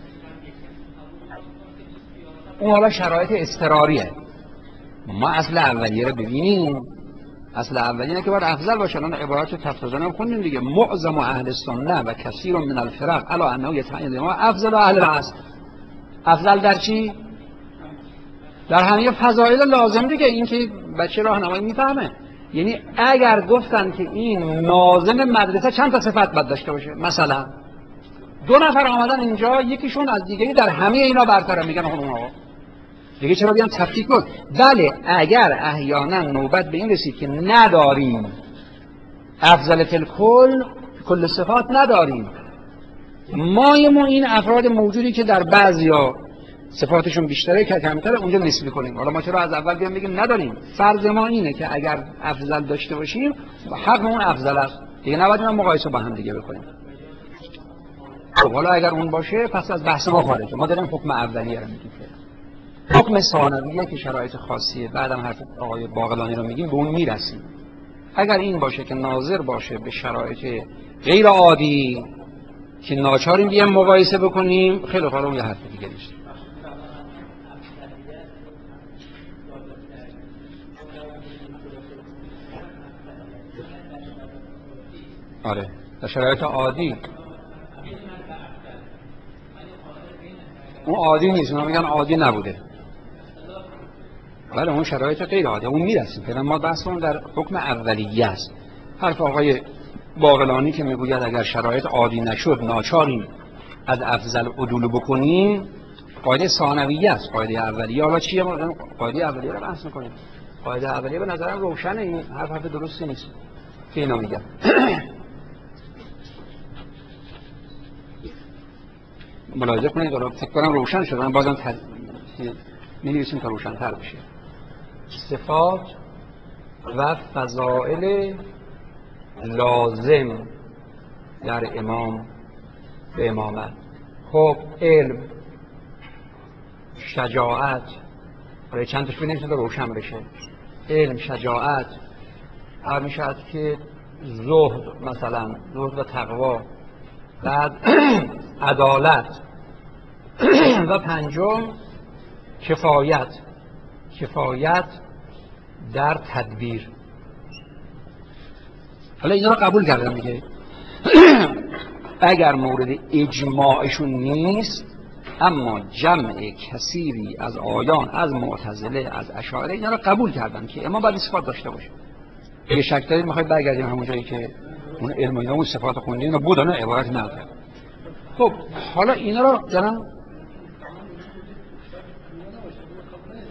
اون حالا شرایط اضطراریه. ما اصل اولیه رو ببینیم. اصل اولیه که باید افضل باشه. الان عبارات تفتازانی هم خوندیم دیگه. معظم اهل سنت و کثیر من الفرق الا انه یتعین ما افضل اهل العصر. افضل در چی؟ در همه فضایل لازم دیگه. این که بچه راهنمایی میفهمه. یعنی اگر گفتن که این ناظم مدرسه چند تا صفت باید داشته باشه، مثلا دو نفر آمدن اینجا یکیشون از دیگری در همه اینا برتره، میگن اونها دیگه چرا بیان تفکیک کن؟ بله اگر احیانا نوبت به این رسید که نداریم افضل الکل، کل صفات نداریم، مایمون این افراد موجودی که در بعضیا صفاتشون بیشتره که کمتره اونجا نسبی کنیم. حالا ما چرا از اول بیام بگیم نداریم؟ فرض ما اینه که اگر افضل داشته باشیم حق اون افضل است دیگه، نباید اینا مقایسه با هم دیگه بکنیم. خب حالا اگر اون باشه پس از بحث ما خارجه. ما داریم حکم اولیه رو میگیم. حکم ثانویه که شرایط خاصیه، بعدم حرف آقای باقلانی رو میگیم، به اون میرسیم. اگر این باشه که ناظر باشه به شرایط غیر عادی که ناچاریم بیام مقایسه بکنیم، خیلی خاله اون یه حرف دیگه نیست. آره در شرایط عادی اون عادی نیست، اونا میگن عادی نبوده. بله اون شرایط غیر عادی اون میرسیم. فعلا ما بحثمون در حکم اولیه است. حرف آقای باقلانی که میگوید اگر شرایط عادی نشد ناچاریم از افضل عدول بکنیم، قاعده ثانویه است. قاعده اولیه حالا چیه؟ ما قاعده اولیه رو بحث می‌کنیم. قاعده اولیه به نظرم روشنه، این حرف درستی نیست که اینا میگن. ملاحظه کنید حالا فکر کنم روشن شد. من بازم می‌نویسیم تا روشن‌تر بشه. صفات و فضائل لازم در امام به امامت. خب علم، شجاعت، برای چند تاش بنویسیم تا روشن بشه. علم، شجاعت، هر میشد که زهد، مثلا زهد و تقوا، بعد عدالت و پنجم کفایت در تدبیر. حالا اینا رو قبول کردم دیگه. اگر مورد اجماعشون نیست، اما جمع کثیری از آیان، از معتزله، از اشاعره اینا رو قبول کردن که امام باید صفات داشته باشه. اگه شک دارید میخواید برگردیم همون جایی که اون علم و اینا اون صفات خوندین و بود، نه عبارت نکرد. خب حالا اینا رو دارم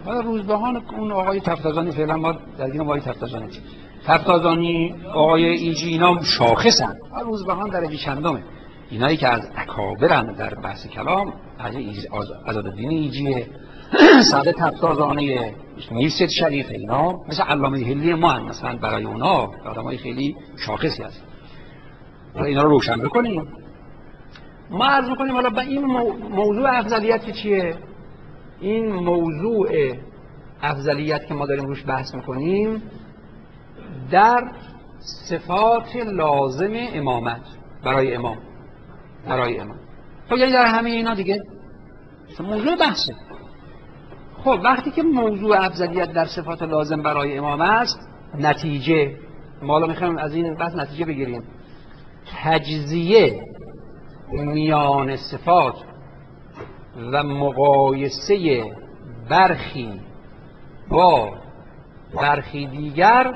حالا روزبهان اون آقای تفتازانی فعلا ما درگیر آقای تفتازانی تفتازانی آقای ایجی اینا شاخصن، روزبهان درجه چندمه. اینایی که از اکابرن در بحث کلام عزادالدین ایجیه، سعد تفتازانی، میرسید شریف، اینا مثل علامه هلی ما هم مثلا برای اونا آدمای خیلی شاخصی هست. اینا رو روشن بکنیم. ما عرض میکنیم حالا به این موضوع افضلیت چیه؟ این موضوع افضلیت که ما داریم روش بحث میکنیم در صفات لازم امامت برای امام خب یعنی در همه اینا دیگه موضوع بحثه. خب وقتی که موضوع افضلیت در صفات لازم برای امام است، نتیجه ما حالا میخوایم از این بحث نتیجه بگیریم. تجزیه میان صفات و مقایسه برخی با برخی دیگر،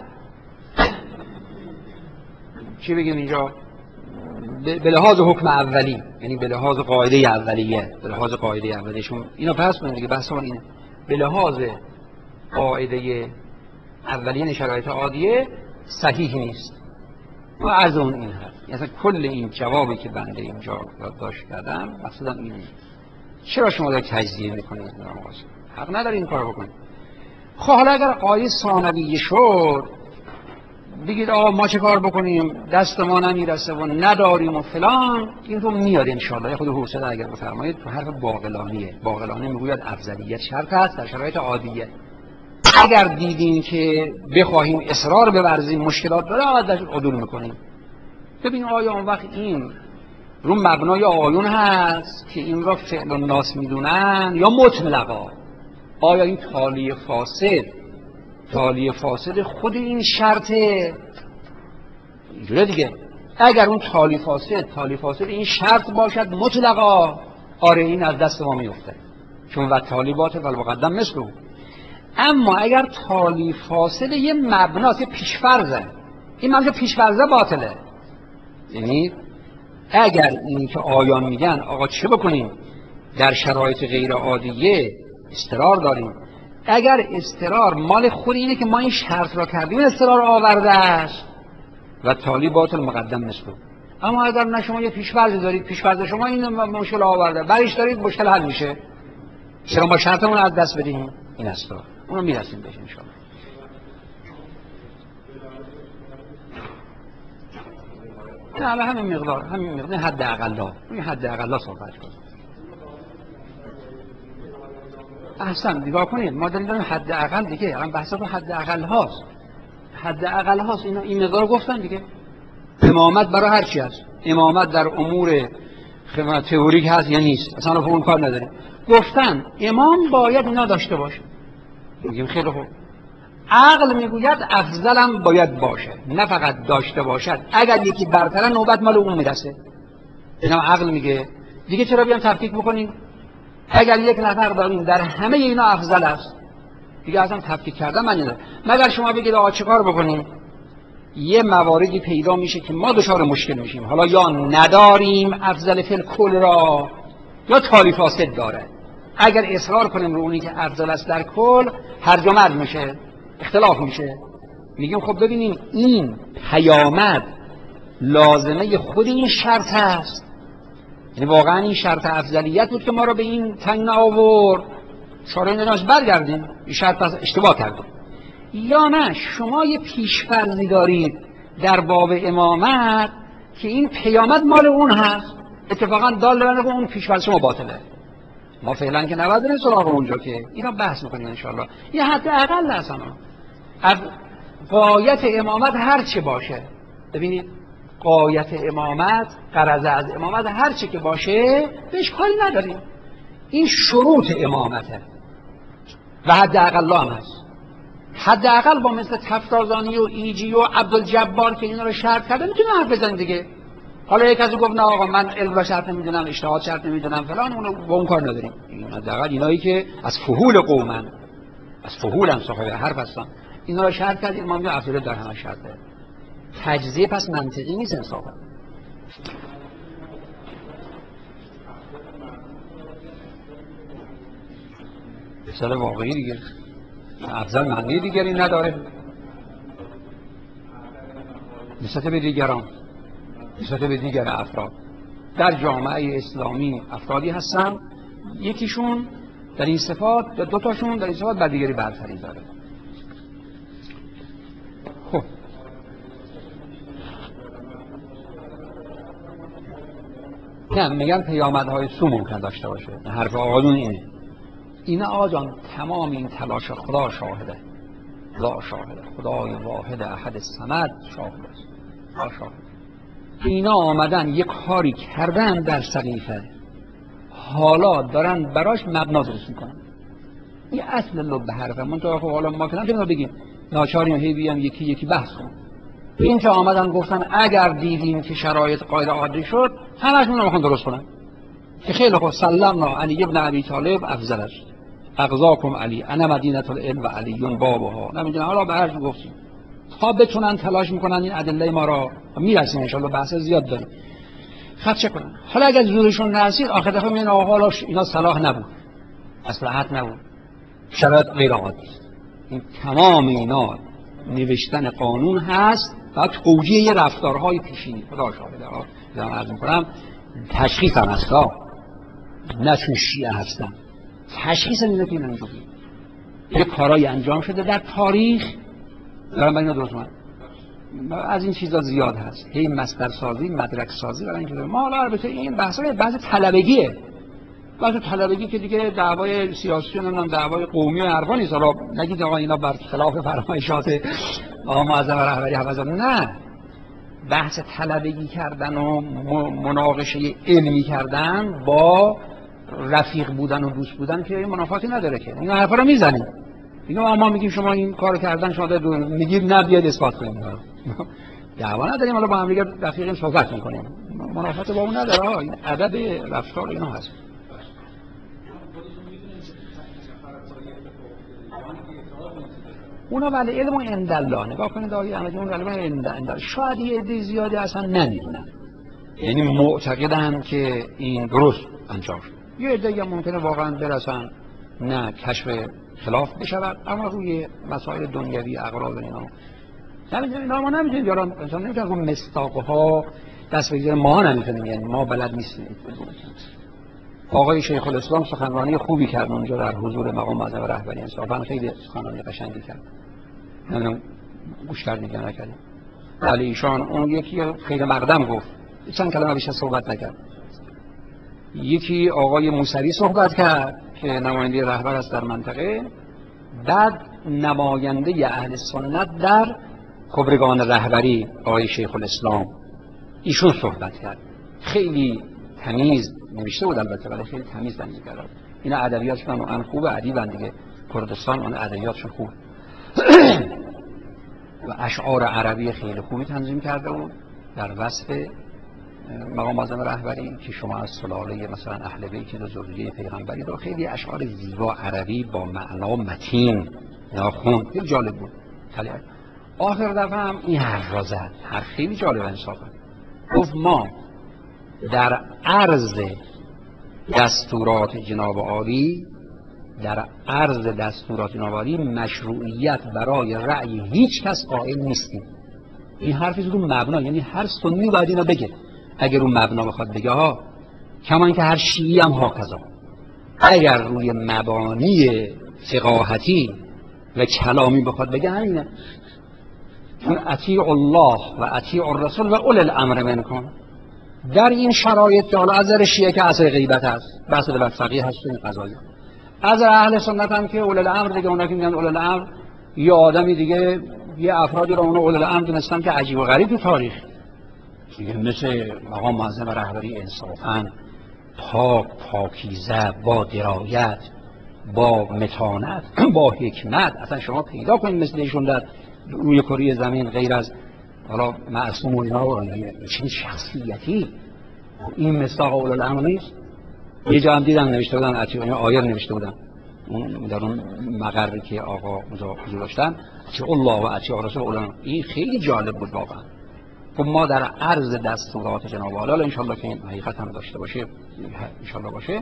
چی بگیم اینجا؟ به لحاظ حکم اولی، یعنی به لحاظ قاعده اولیه، به لحاظ قاعده اولیه. چون اینو پس کنیم دیگه، بحث ما اینه. به لحاظ قاعده اولیه شرایط عادیه صحیح نیست. و از اون این هست، یعنی کل این جوابی که بنده اینجا یادداشت کردم مقصودم اینه. چرا شما دارید تجزیه میکنید؟ حق نداری این کارو بکنید. خب حالا اگر قاعده ثانویه شد، بگید آقا ما چه کار بکنیم، دست ما نمیرسه و نداریم و فلان، این رو میاد ان شاء الله. خود حوصله اگر بفرمایید تو حرف باقلانیه. باقلانی میگوید افضلیت شرط است در شرایط عادیه. اگر دیدیم که بخواهیم اصرار بورزیم مشکلات داره، آقا درش عدول میکنیم. ببین آیا اون وقت این رو مبنای آیون هست که این را فعل الناس میدونن یا مطلقا؟ آیا این تالی فاسد خود این شرطه؟ اینجوره دیگه. اگر اون تالی فاسد این شرط باشد مطلقا، آره این از دست ما میفته، چون و تالی باطل و مقدم مثله. اما اگر تالی فاسد یه مبناست، یه پیشفرزه، این مبناست پیشفرزه باطله. یعنی اگر این که آیان میگن آقا چه بکنیم در شرایط غیر عادیه اضطرار داریم، اگر اضطرار مال خود اینه که ما این شرط را کردیم، اضطرار آورده است و تالی باطل مقدم مثله. اما اگر نه شما یه پیشفرض دارید، پیشفرض شما این مشکل آورده، برش دارید، مشکل حل میشه، چرا ما شرطمون از دست بدیم؟ این است. اونو میرسیم بهش ان شاء الله. نه همین مقدار حد اقلا، این حد اقلا صحبت کنیم. احسن نگاه کنید، ما داریم حد اقل دیگه، الان بحث رو حد اقل هاست. حد اقل هاست، اینا این مقدار گفتن دیگه. امامت برای هر چی هست. امامت در امور تئوریک هست یا نیست، اصلا رو اون کار نداریم. گفتن امام باید اینا داشته باشه. میگیم خیلی خوب. عقل میگوید افضلم باید باشه، نه فقط داشته باشد. اگر یکی برتره نوبت مال اون میرسه. اینا عقل میگه. دیگه چرا بیان تفکیک بکنیم؟ اگر یک نفر داریم در همه اینا افضل است، دیگه اصلا تفکیک کردن معنی نداره. مگر شما بگید آقا چه کار بکنیم؟ یه مواردی پیدا میشه که ما دچار مشکل میشیم، حالا یا نداریم افضل فی الکل را یا تالی فاسد داره. اگر اصرار کنیم رو اونی که افضل است در کل، هرج و مرج میشه، اختلاف میشه. میگیم خب ببینیم این پیامد لازمه خود این شرط هست، یعنی واقعا این شرط افضلیت بود که ما رو به این تنگ آورد، شارع ناش برگردیم این شرط اشتباه کردیم. یا نه شما یه پیش‌فرضی دارید در باب امامت که این پیامد مال اون هست، اتفاقا دال بر اون پیش‌فرض شما باطله. ما فعلا که نباید بریم سراغ اونجا، که اینا بحث می‌کنیم ان شاء الله. یه حد اقل هست غایت امامت هر چه باشه. ببینید غایت امامت، غرض از امامت هر چه که باشه بهش کاری نداریم، این شروط امامته و حد اقل هم هست. حداقل با مثل تفتازانی و ایجی و عبدالجبار که اینا رو شرط کرده میتونه حرف بزنید دیگه. حالا یک کسی گفت نه آقا من علم را شرط نمیدونم، اجتهاد شرط نمیدونم فلان، اونو با اون کار نداریم. حداقل اینایی که از فحول قومن، از فحولن، صاحب حرف هستن، اینا رو شرط کرد، امام افضل در همه شرطه. تجزیه پس منطقی نیست انصافا. مثال واقعی دیگه. افضل معنی دیگری نداره نسبت به دیگران، نسبت به دیگر افراد. در جامعه اسلامی افرادی هستن یکیشون در این صفات یا دوتاشون در این صفات بر دیگری برتری داره. خب نه میگن پیامدهای سو ممکن داشته باشه. حرف آقایون اینه. اینه آقا جان تمام این تلاش خدا شاهده، خدا شاهده، خدای واحد احد الصمد شاهد است، خدا شاهده. اینا آمدن یک کاری کردن در سقیفه، حالا دارن براش مبنا درست میکنن. این اصل لب حرفه. من تو حالا ما کنم بگیم ناچاریم هی بیام یکی یکی بحث کنم. این که آمدن گفتن اگر دیدیم که شرایط غیر عادی شد همشون رو میخوان درست کنن که خیلی خوب سلمنا علی ابن ابی طالب افضلش اغزاکم علی انا مدینه العلم و علیون بابها. نمیدونم حالا به هر گفتیم تا بتونن تلاش میکنن این ادله ما را میرسیم ان شاء الله. بحث زیاد داریم خدشه کنن. حالا اگر زورشون نرسید آخر دفعه میگن آقا حالا اینا صلاح نبود، مصلحت نبود، شرایط غیر عادی. این تمام اینا نوشتن قانون هست و توجیه رفتارهای پیشینی. خدا شاهده دارم عرض میکنم تشخیص هم هست نه چون شیعه هستن، تشخیص اینه که اینجوری یه کارایی انجام شده در تاریخ دارم برای اینا درست من. از این چیزا زیاد هست، هی مصدر سازی مدرک سازی برای اینکه ما حالا البته این بحث طلبگیه، بحث طلبگی که دیگه دعوای سیاسی و نمیدونم دعوای قومی و حرفا نیست. حالا نگید آقا اینا بر خلاف فرمایشات آقا معظم رهبری حفظه، نه، بحث طلبگی کردن و مناقشه علمی کردن با رفیق بودن و دوست بودن که منافاتی نداره که این حرفا رو میزنیم. اینا ما میگیم شما این کارو کردن شما میگید نه بیاید اثبات کنید. دعوا نداریم، حالا با هم دیگه رفیقیم صحبت میکنیم، منافات با اون نداره. این ادب رفتار اینا هست. اونا ولی علم و اندالله نگاه کنید آقای احمدی، اون علم و اندالله. شاید یه عده زیادی اصلا نمیدونن، یعنی معتقدن که این درست انجام شد. یه عده ممکنه واقعا برسن نه کشف خلاف بشود، اما روی مسائل دنیوی اغراض اینا نمیدونیم. اینا ما نمیدونیم یاران انسان نمیتونه اون مصداقها دست بگیره، ما نمیتونیم، یعنی ما بلد نیستیم. آقای شیخ الاسلام سخنرانی خوبی کرد اونجا در حضور مقام معظم رهبری، انصافا خیلی سخنرانی قشنگی کرد. نمیدونم گوش کردید یا نکردید. ولی ایشان اون یکی خیلی مقدم گفت، چند کلمه بیشتر صحبت نکرد. یکی آقای موسوی صحبت کرد که نماینده رهبر است در منطقه، بعد نماینده اهل سنت در خبرگان رهبری آقای شیخ الاسلام ایشون صحبت کرد. خیلی تمیز نوشته بود البته، ولی خیلی تمیز تنظیم کرد. اینا ادبیاتشون اون خوبه، ادیبن دیگه، کردستان اون ادبیاتشون خوب و اشعار عربی خیلی خوبی تنظیم کرده بود در وصف مقام معظم رهبری که شما از سلاله مثلا اهل بیت و ذریه پیغمبری دو، خیلی اشعار زیبا عربی با معنا متین ناخون، خیلی جالب بود. آخر دفعه هم این حرف را زد، حرف خیلی جالب انصافا. گفت ما در عرض دستورات جناب عالی، در عرض دستورات جناب عالی مشروعیت برای رأی هیچ کس قائل نیستیم. این حرفی رو مبنا، یعنی هر سنی باید اینو بگه اگر رو مبنا بخواد بگه ها، کما اینکه هر شیعی هم هاکذا. اگر روی مبانی فقاهتی و کلامی بخواد بگه همینه، چون اطیع الله و اطیع الرسول و اول الامر منکم. در این شرایط که حالا از نظر شیعه که اصل غیبت هست، بحث بلد فقیه هست این قضایی، از اهل سنت هم که اول الامر دیگه، اونا که میگن اول الامر یه آدمی دیگه، یه افرادی رو اونا اول الامر دونستن که عجیب و غریب تو تاریخ دیگه، مثل مقام معظم رهبری انصافاً پاک، پاکیزه، با درایت، با متانت، با حکمت. اصلا شما پیدا کنید مثل ایشون در روی کره زمین غیر از حالا معصوم و اینا، چه شخصیتی. این مصداق اول الامر نیست. یه جا هم دیدم نوشته بودن آیه نوشته بودن اون در اون مقری که آقا اونجا حضور داشتن، چه الله و اطیع رسول الله. این خیلی جالب بود واقعا. خب ما در عرض دستورات جناب عالی ان شاء الله که این حقیقت هم داشته باشه، ان شاء الله باشه،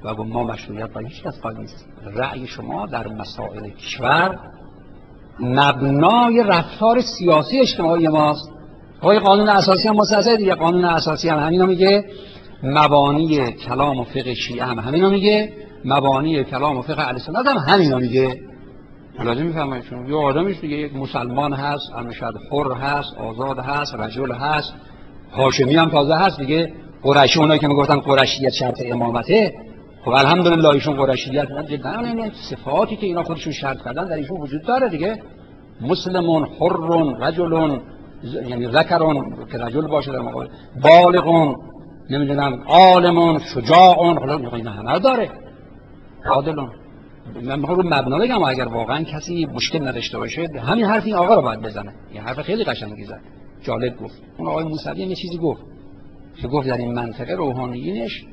و ما مشروعیت با هیچ کس قائل نیست. رأی شما در مسائل کشور مبنای رفتار سیاسی اجتماعی ماست. آقای قانون اساسی هم مستثنا دیگه، قانون اساسی هم همینا میگه، مبانی کلام و فقه شیعه هم همینا میگه، مبانی کلام و فقه اهل سنت هم همینا میگه. لازم میفهمید چون یه آدمیش دیگه، یک مسلمان هست، ارشد حر هست، آزاد هست، رجل هست، هاشمی هم تازه هست دیگه. قریشی، اونایی که میگفتن قریشیت شرط امامته، خب الحمدلله ایشون قریشیت جدا نه، صفاتی که اینا خودشون شرط کردن در ایشون وجود داره دیگه. مسلمون، حرون، رجلون، یعنی ذکرون که رجل باشه در مقابل، بالغون، نمیدونم عالمون، شجاعون، خلاص اینا همه داره. عادلون. من میخوام رو مبنا بگم اگر واقعا کسی مشکل نداشته باشه همین حرف این آقا رو باید بزنه. این حرف خیلی قشنگی زد، جالب گفت. اون آقای موسوی یه چیزی گفت که گفت در این منطقه روحانیینش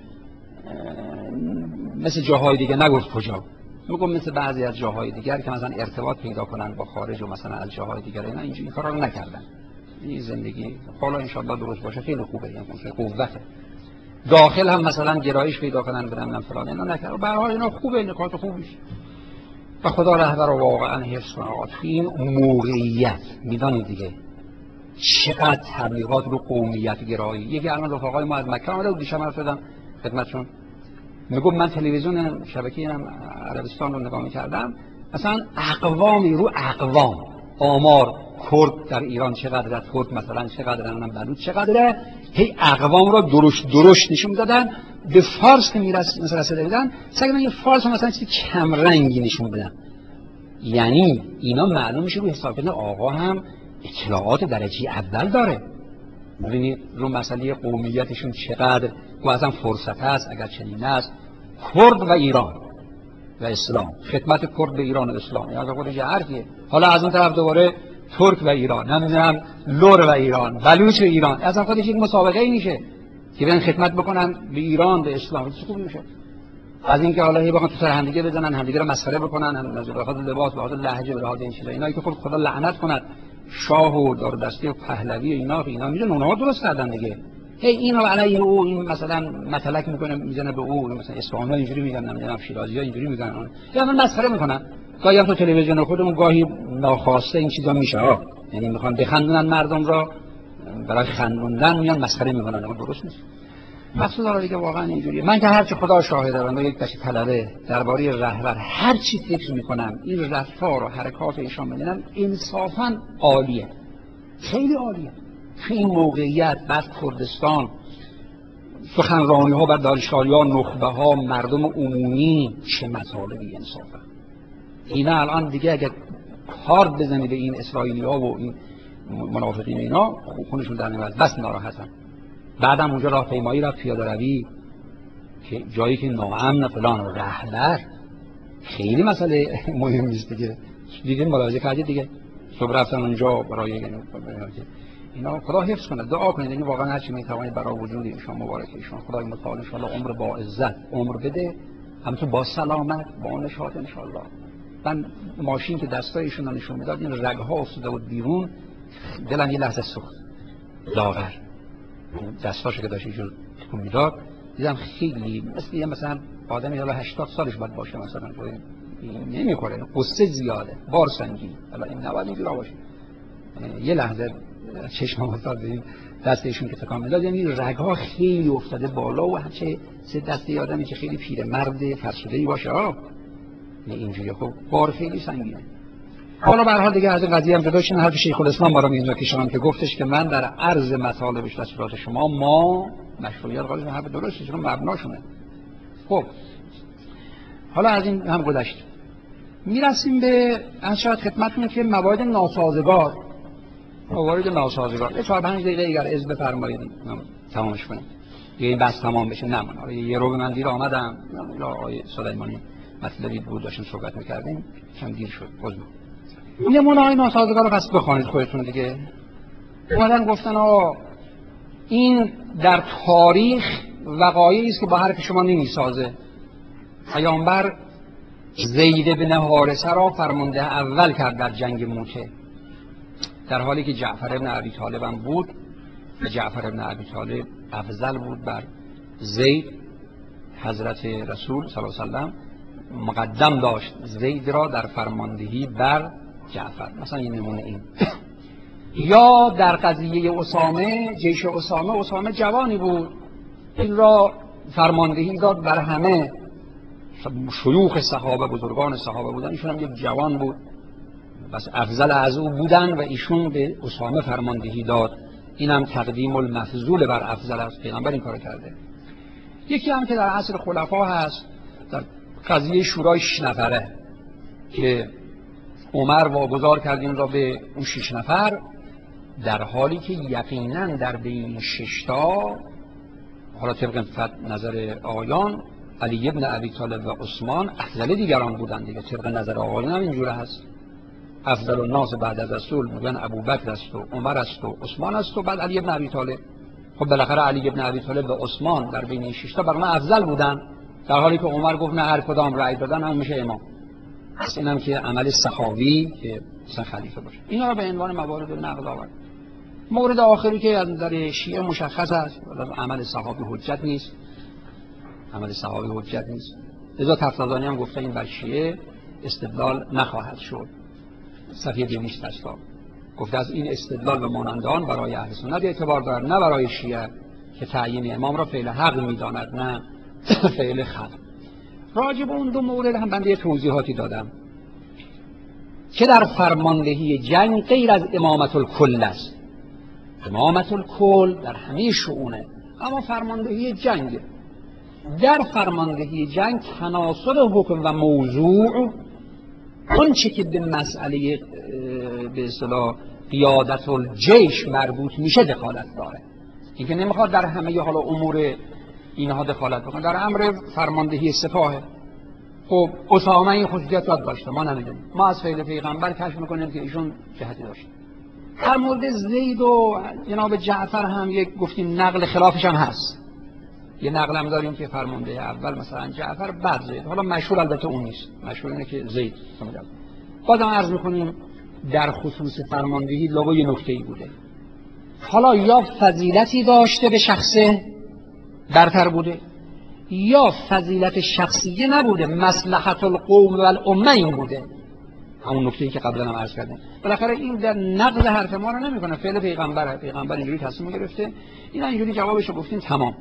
مثل جاهای دیگه، نگفت کجا، میگم مثل بعضی از جاهای دیگر که مثلا ارتباط پیدا کنن با خارج و مثلا از جاهای دیگر اینا این کارا رو نکردن. این زندگی حالا ان شاء الله درست باشه خیلی خوبه، یعنی قوته. داخل هم مثلا گرایش پیدا کنن بدن فلان اینا نکردن. به هر حال اینا خوبه، نکات خوبیه و خدا رهبر رو واقعا حفظ کنه. تو این موقعیت میدانید دیگه چقدر تبلیغات رو قومیت گرایی. یکی الان رفقای ما از مکه اومده بود، دیشب حرف زدم خدمتتون، میگم من تلویزیون شبکه عربستان رو نگاه می‌کردم، مثلا اقوامی رو اقوام آمار کرد در ایران چقدره، ترک مثلا چقدره، من بلوچ چقدره، هی اقوام رو درشت نشون دادن. به فارس که مثلا رسیده بودن سعی یه فارس مثلا چیزی کم رنگی نشون بدن. یعنی اینا معلوم میشه رو حساب کردن آقا هم اطلاعات درجه اول داره. ببینید رو مسئله قومیتشون چقدر و اصلا فرصت هست اگر چنین است. کرد و ایران و اسلام، خدمت کرد به ایران و اسلام، یعنی از خودش حرفیه. حالا از اون طرف دوباره ترک و ایران، نمیدونم لور و ایران، بلوچ و ایران، اصلا خودش یک مسابقه ای میشه که برن خدمت بکنن به ایران به اسلام. چه خوبی میشه از اینکه حالا هی بخوان تو سر همدیگه بزنن، همدیگه رو مسخره بکنن، از لحاظ لباس، لحاظ لهجه، لحاظ این چیزا، اینا که خدا لعنت کند شاه و دارودسته و پهلوی و اینا میدونن اونها درست کردن دیگه. هی اینو علیه او، این مثلا متلک میکنه میزنه به او، مثلا اصفهانی‌ها اینجوری میگن، نمیدونم شیرازی‌ها اینجوری میگن، یا من مسخره میکنن. گاهی هم تو تلویزیون خودمون گاهی ناخواسته این چیزا میشه، یعنی میخوان بخندونن مردم را، برای خندوندن میان مسخره میکنن، اون درست نیست. مقصود داره دیگه واقعا اینجوریه. من که هرچی خدا شاهده من یک کسی طلبه درباره رهبر هر چی فکر میکنم این رفتار و حرکات ایشان میبینم انصافا عالیه، خیلی عالیه. تو این موقعیت بعد کردستان سخنرانی ها بر دانشگاه‌ها، نخبه ها، مردم عمومی، چه مطالبی انصافا. اینا الان دیگه اگر کارد بزنی به این اسرائیلی ها و این منافقین اینا خونشون در میاد، بس ناراحتن. بعدم اونجا راهپیمایی رفت، پیاده روی، که جایی که ناامن فلان، رهبر خیلی مسئله مهم نیست دیگه. دیگه ملاحظه کردید دیگه، صبح رفتن اونجا برای اینا. خدا حفظ کنه، دعا کنید این واقعا هر چی میتوانید برای وجود ایشان مبارک ایشان، خدای متعال ان شاء الله عمر با عزت عمر بده، همچون با سلامت، با نشاط ان شاء الله. من ماشین که دستایشون رو نشون میداد این رگ‌ها افتاده بود بیرون، دلم یه لحظه سوخت، لاغر دستاشو که داشت اینجور تکون میداد، دیدم خیلی مثلا آدمی حالا 80 سالش باید باشه مثلا، نمی‌خوره، قصه زیاده، بار سنگین، حالا این نباید اینجوری باشه. یه لحظه چشمم افتاد به این دستشون که تکان میداد، یعنی رگ‌ها خیلی افتاده بالا و همچه سه دسته آدمی که خیلی پیرمرد فرسوده‌ای باشه اینجوری، خب بار خیلی سنگینه. حالا به هر حال دیگه از این قضیه هم جدا شدن. حرف شیخ الاسلام برام اینجا کشیدم که گفتش که من در عرض مطالب تشریفات شما ما مشروعیت قائل حرف درسته، چون مبناشونه. خب حالا از این هم گذشت، میرسیم به انشاء خدمتتون که موارد ناسازگار. یه 4-5 دقیقه اگر اذن بفرمایید تمامش کنیم دیگه، این بحث تمام بشه. نمونه یه رو به من دیر آمدم، یا آقای سلیمانی مطلبی بود داشتیم صحبت می‌کردیم، کم دیر شد. نمونه‌های ناسازگار رو پس بخوانید خودتون دیگه. اومدن گفتن این در تاریخ وقایعی است که با حرف شما نمیسازه. پیامبر زید بن حارثه را فرمانده اول کرد در جنگ موته، در حالی که جعفر بن ابی طالب هم بود و جعفر بن ابی طالب افضل بود بر زید. حضرت رسول صلی الله علیه وسلم مقدم داشت زید را در فرماندهی بر جعفر. مثلا این نمونه این. یا در قضیه اسامه، جیش اسامه جوانی بود، این را فرماندهی داد بر همه. شیوخ صحابه، بزرگان صحابه بودن، ایشون هم یک جوان بود، بس افضل از او بودن و ایشون به اسامه فرماندهی داد. این هم تقدیم المفضول بر افضل است، پیغمبر این کار کرده. یکی هم که در عصر خلفا هست، در قضیه شورای 6 نفره که عمر واگذار کرد این را به اون 6 نفر، در حالی که یقینا در بین 6 تا، حالا طبق نظر آقایان، علی ابن ابی طالب و عثمان افضل دیگران بودند دیگه. طبق نظر آقایان هم اینجوره هست، افضل الناس بعد از رسول میگن ابوبکر است و عمر است و عثمان است و بعد علی ابن ابی طالب. خب بالاخره علی ابن ابی طالب و عثمان در بین این 6 تا برای من افضل بودن، در حالی که عمر گفت نه، هر کدام رأی دادن هم میشه امام. پس اینم که عمل سخاوی که مثلا خلیفه باشه. اینا رو به عنوان موارد نقل آورد. مورد آخری که از نظر شیعه مشخص است، عمل صحابی حجت نیست. عمل صحابی حجت نیست. لذا تفتازانی هم گفته این بر شیعه استدلال نخواهد شد. صفحه 280 گفته از این استدلال و مانندان برای اهل سنت اعتبار دارد، نه برای شیعه که تعیین امام را فعل حق می‌داند، نه فعل خلق. راجع به اون دو مورد هم بنده توضیحاتی دادم که در فرماندهی جنگ غیر از امامت الکل است. امامت الکل در همه شؤونه، اما فرماندهی جنگ، در فرماندهی جنگ تناسب حکم و موضوع، اون چه که به مسئله به اصطلاح قیادت الجیش مربوط میشه دخالت داره. این که نمیخواد در همه حالا امور اینها دخالت بکنه. در امر فرماندهی سپاه، خب اسامه این خصوصیت داشته، ما نمیدونیم، ما از فعل پیغمبر کشف میکنیم که ایشون جهتی داشت. در مورد زید و جناب جعفر هم یک گفتیم نقل خلافش هم هست. یه نقل هم داریم که فرمانده اول مثلا جعفر بعد زید. حالا مشهور البته اون نیست، مشهور اینه که زید. بازم عرض میکنیم در خصوص فرماندهی لابا یه نکته‌ای بوده. حالا یا فضیلتی داشته به شخصه برتر بوده، یا فضیلت شخصیه نبوده، مصلحت القوم و الامه این بوده. همون نکته‌ای که قبلا هم عرض کردم. بالاخره این در نقض حرف ما رو نمیکنه، فعل پیغمبره، پیغمبر اینجوری تصمیم گرفته، اینا اینجوری جوابش رو گفتیم تمام.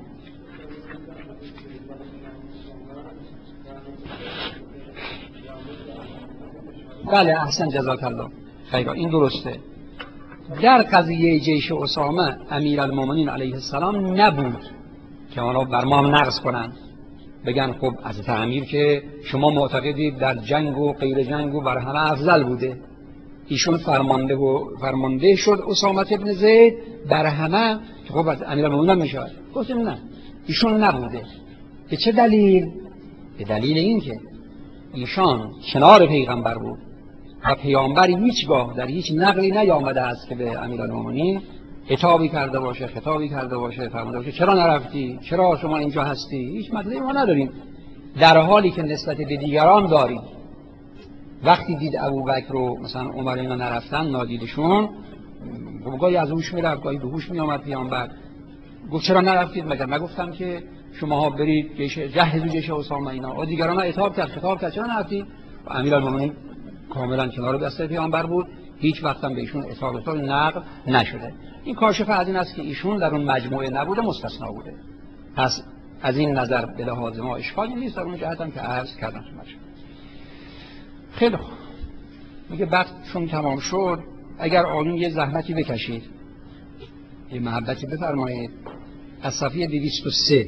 بله احسن جزاک الله خیرا، این درسته. در قضیه جیش اسامه امیرالمومنین علیه السلام نبود که اونا بر ما نقض کنن، بگن خب از امیر که شما معتقدید در جنگ و غیر جنگ و بر همه افضل بوده، ایشون فرمانده شد اسامه ابن زید بر همه، که خب از امیرالمومنین میشه. گفتیم نه، ایشون نبوده. به چه دلیل؟ به دلیل این که ایشان کنار پیغمبر بود و پیامبر هیچگاه در هیچ نقلی نیامده است که به امیرالمومنین خطابی کرده باشه، خطابی کرده باشه، فرموده باشه چرا نرفتی، چرا شما اینجا هستی، هیچ مطلبی ما نداریم، در حالی که نسبت به دیگران داریم. وقتی دید ابوبکر رو مثلا عمر اینا نرفتن، نادیدشون، گاهی از هوش میرفت، گاهی به هوش میآمد پیامبر، گفت چرا نرفتید؟ مگر نگفتم که شماها برید جهزوا جیش اسامه اینا؟ و دیگران ها عتاب کرد، خطاب کرد چرا نرفتید؟ و امیرالمومنین کاملا کنار دست پیامبر بود، هیچ وقت هم به ایشون عتاب نقل نشده. این کاشف از این است که ایشون در اون مجموعه نبوده، مستثنا بوده. پس از این نظر به لحاظ ما اشکالی نیست، در اون جهت هم که عرض کردم. خیلی خوب، میگه وقتشون تمام شد، اگر آقایون یه زحمتی بکشید، یه محبتی بفرمایید، از صفحه 203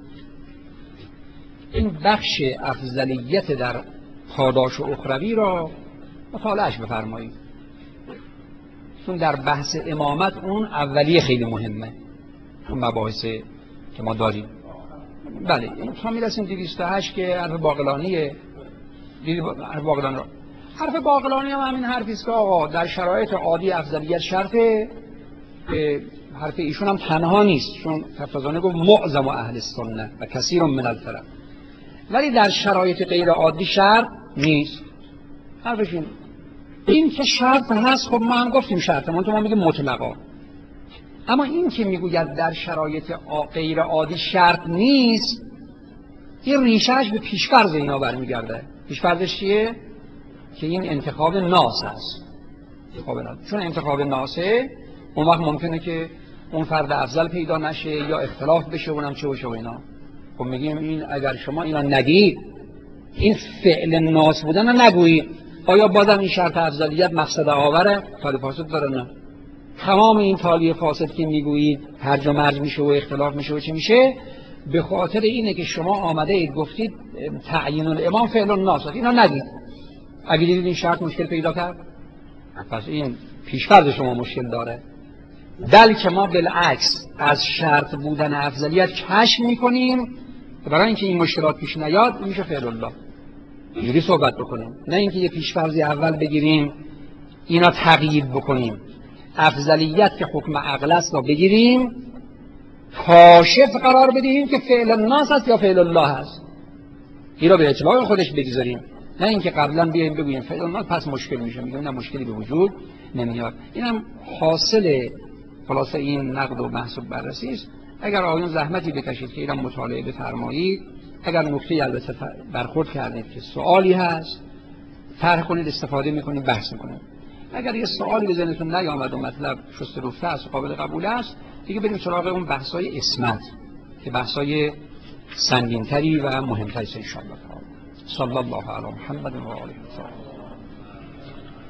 این بخش افضلیت در پاداش و اخروی را مطالعهش بفرمایید، چون در بحث امامت اون اولیه خیلی مهمه، اون مباحثی که ما داریم. بله تا میرسیم 208 که حرف باقلانیه. حرف باقلانی هم همین حرفی است که آقا در شرایط عادی افضلیت شرطه. حرف ایشون هم تنها نیست، چون تفتازانی گفت معظم اهل سنت و کثیر من الفرق، ولی در شرایط غیر عادی شرط نیست. حرفش این که شرط هست، خب ما هم گفتیم شرط، ما میگیم مطلقا. اما این که میگوید در شرایط غیر عادی شرط نیست، این ریشهش به پیشفرض اینا برمیگرده. پیشفرضش چیه؟ که این انتخاب ناس هست. چون انتخاب ناسه، اون وقت ممکنه که اون فرد افضل پیدا نشه یا اختلاف بشه اونم چه بشه و اینا. خب میگیم این اگر شما اینا نگید، این فعل ناس بودن رو نگویید، آیا بازم این شرط افضلیت مقصد آوره؟ تالی فاسد داره؟ نه. تمام این تالی فاسد که میگویید هرج و مرج میشه و اختلاف میشه و چه میشه، به خاطر اینه که شما آمده اید گفتید تعیین الامام فعل الناس، اینا نگید. اگه دیدید این شرط مشکل پیدا کرد، پس این پیشفرض شما مشکل داره. بلکه ما بالعکس از شرط بودن افضلیت کشف میکنیم برای اینکه این مشکلات پیش نیاد. این میشه فعل الله. اینجوری صحبت بکنیم، نه اینکه یه پیشفرضی اول بگیریم اینا تقیید بکنیم، افضلیت که حکم عقل است را بگیریم کاشف قرار بدیم که فعل الناس است یا فعل الله است، این را به اطلاق خودش بگذاریم، نه اینکه قبلا بیایم بگوییم فعل الناس پس مشکل میشه. میگیم نه، مشکلی به وجود نمیاد. اینم حاصل خلاصه این نقد و بحث و بررسی است. اگر آقایون زحمتی بکشید که اینم مطالعه بفرمایید، اگر نکته البته برخورد کردید که سوالی هست طرح کنید، استفاده میکنید، بحث میکنید. اگر یه سوالی به ذهنتون نیامد و مطلب شسته رفته است و قابل قبول است، دیگه بریم سراغ اون بحث‌های اسمت که بحث‌های سنگین‌تری و مهم‌تری است ان شاء الله. صلی الله علی محمد و آله و صحبه.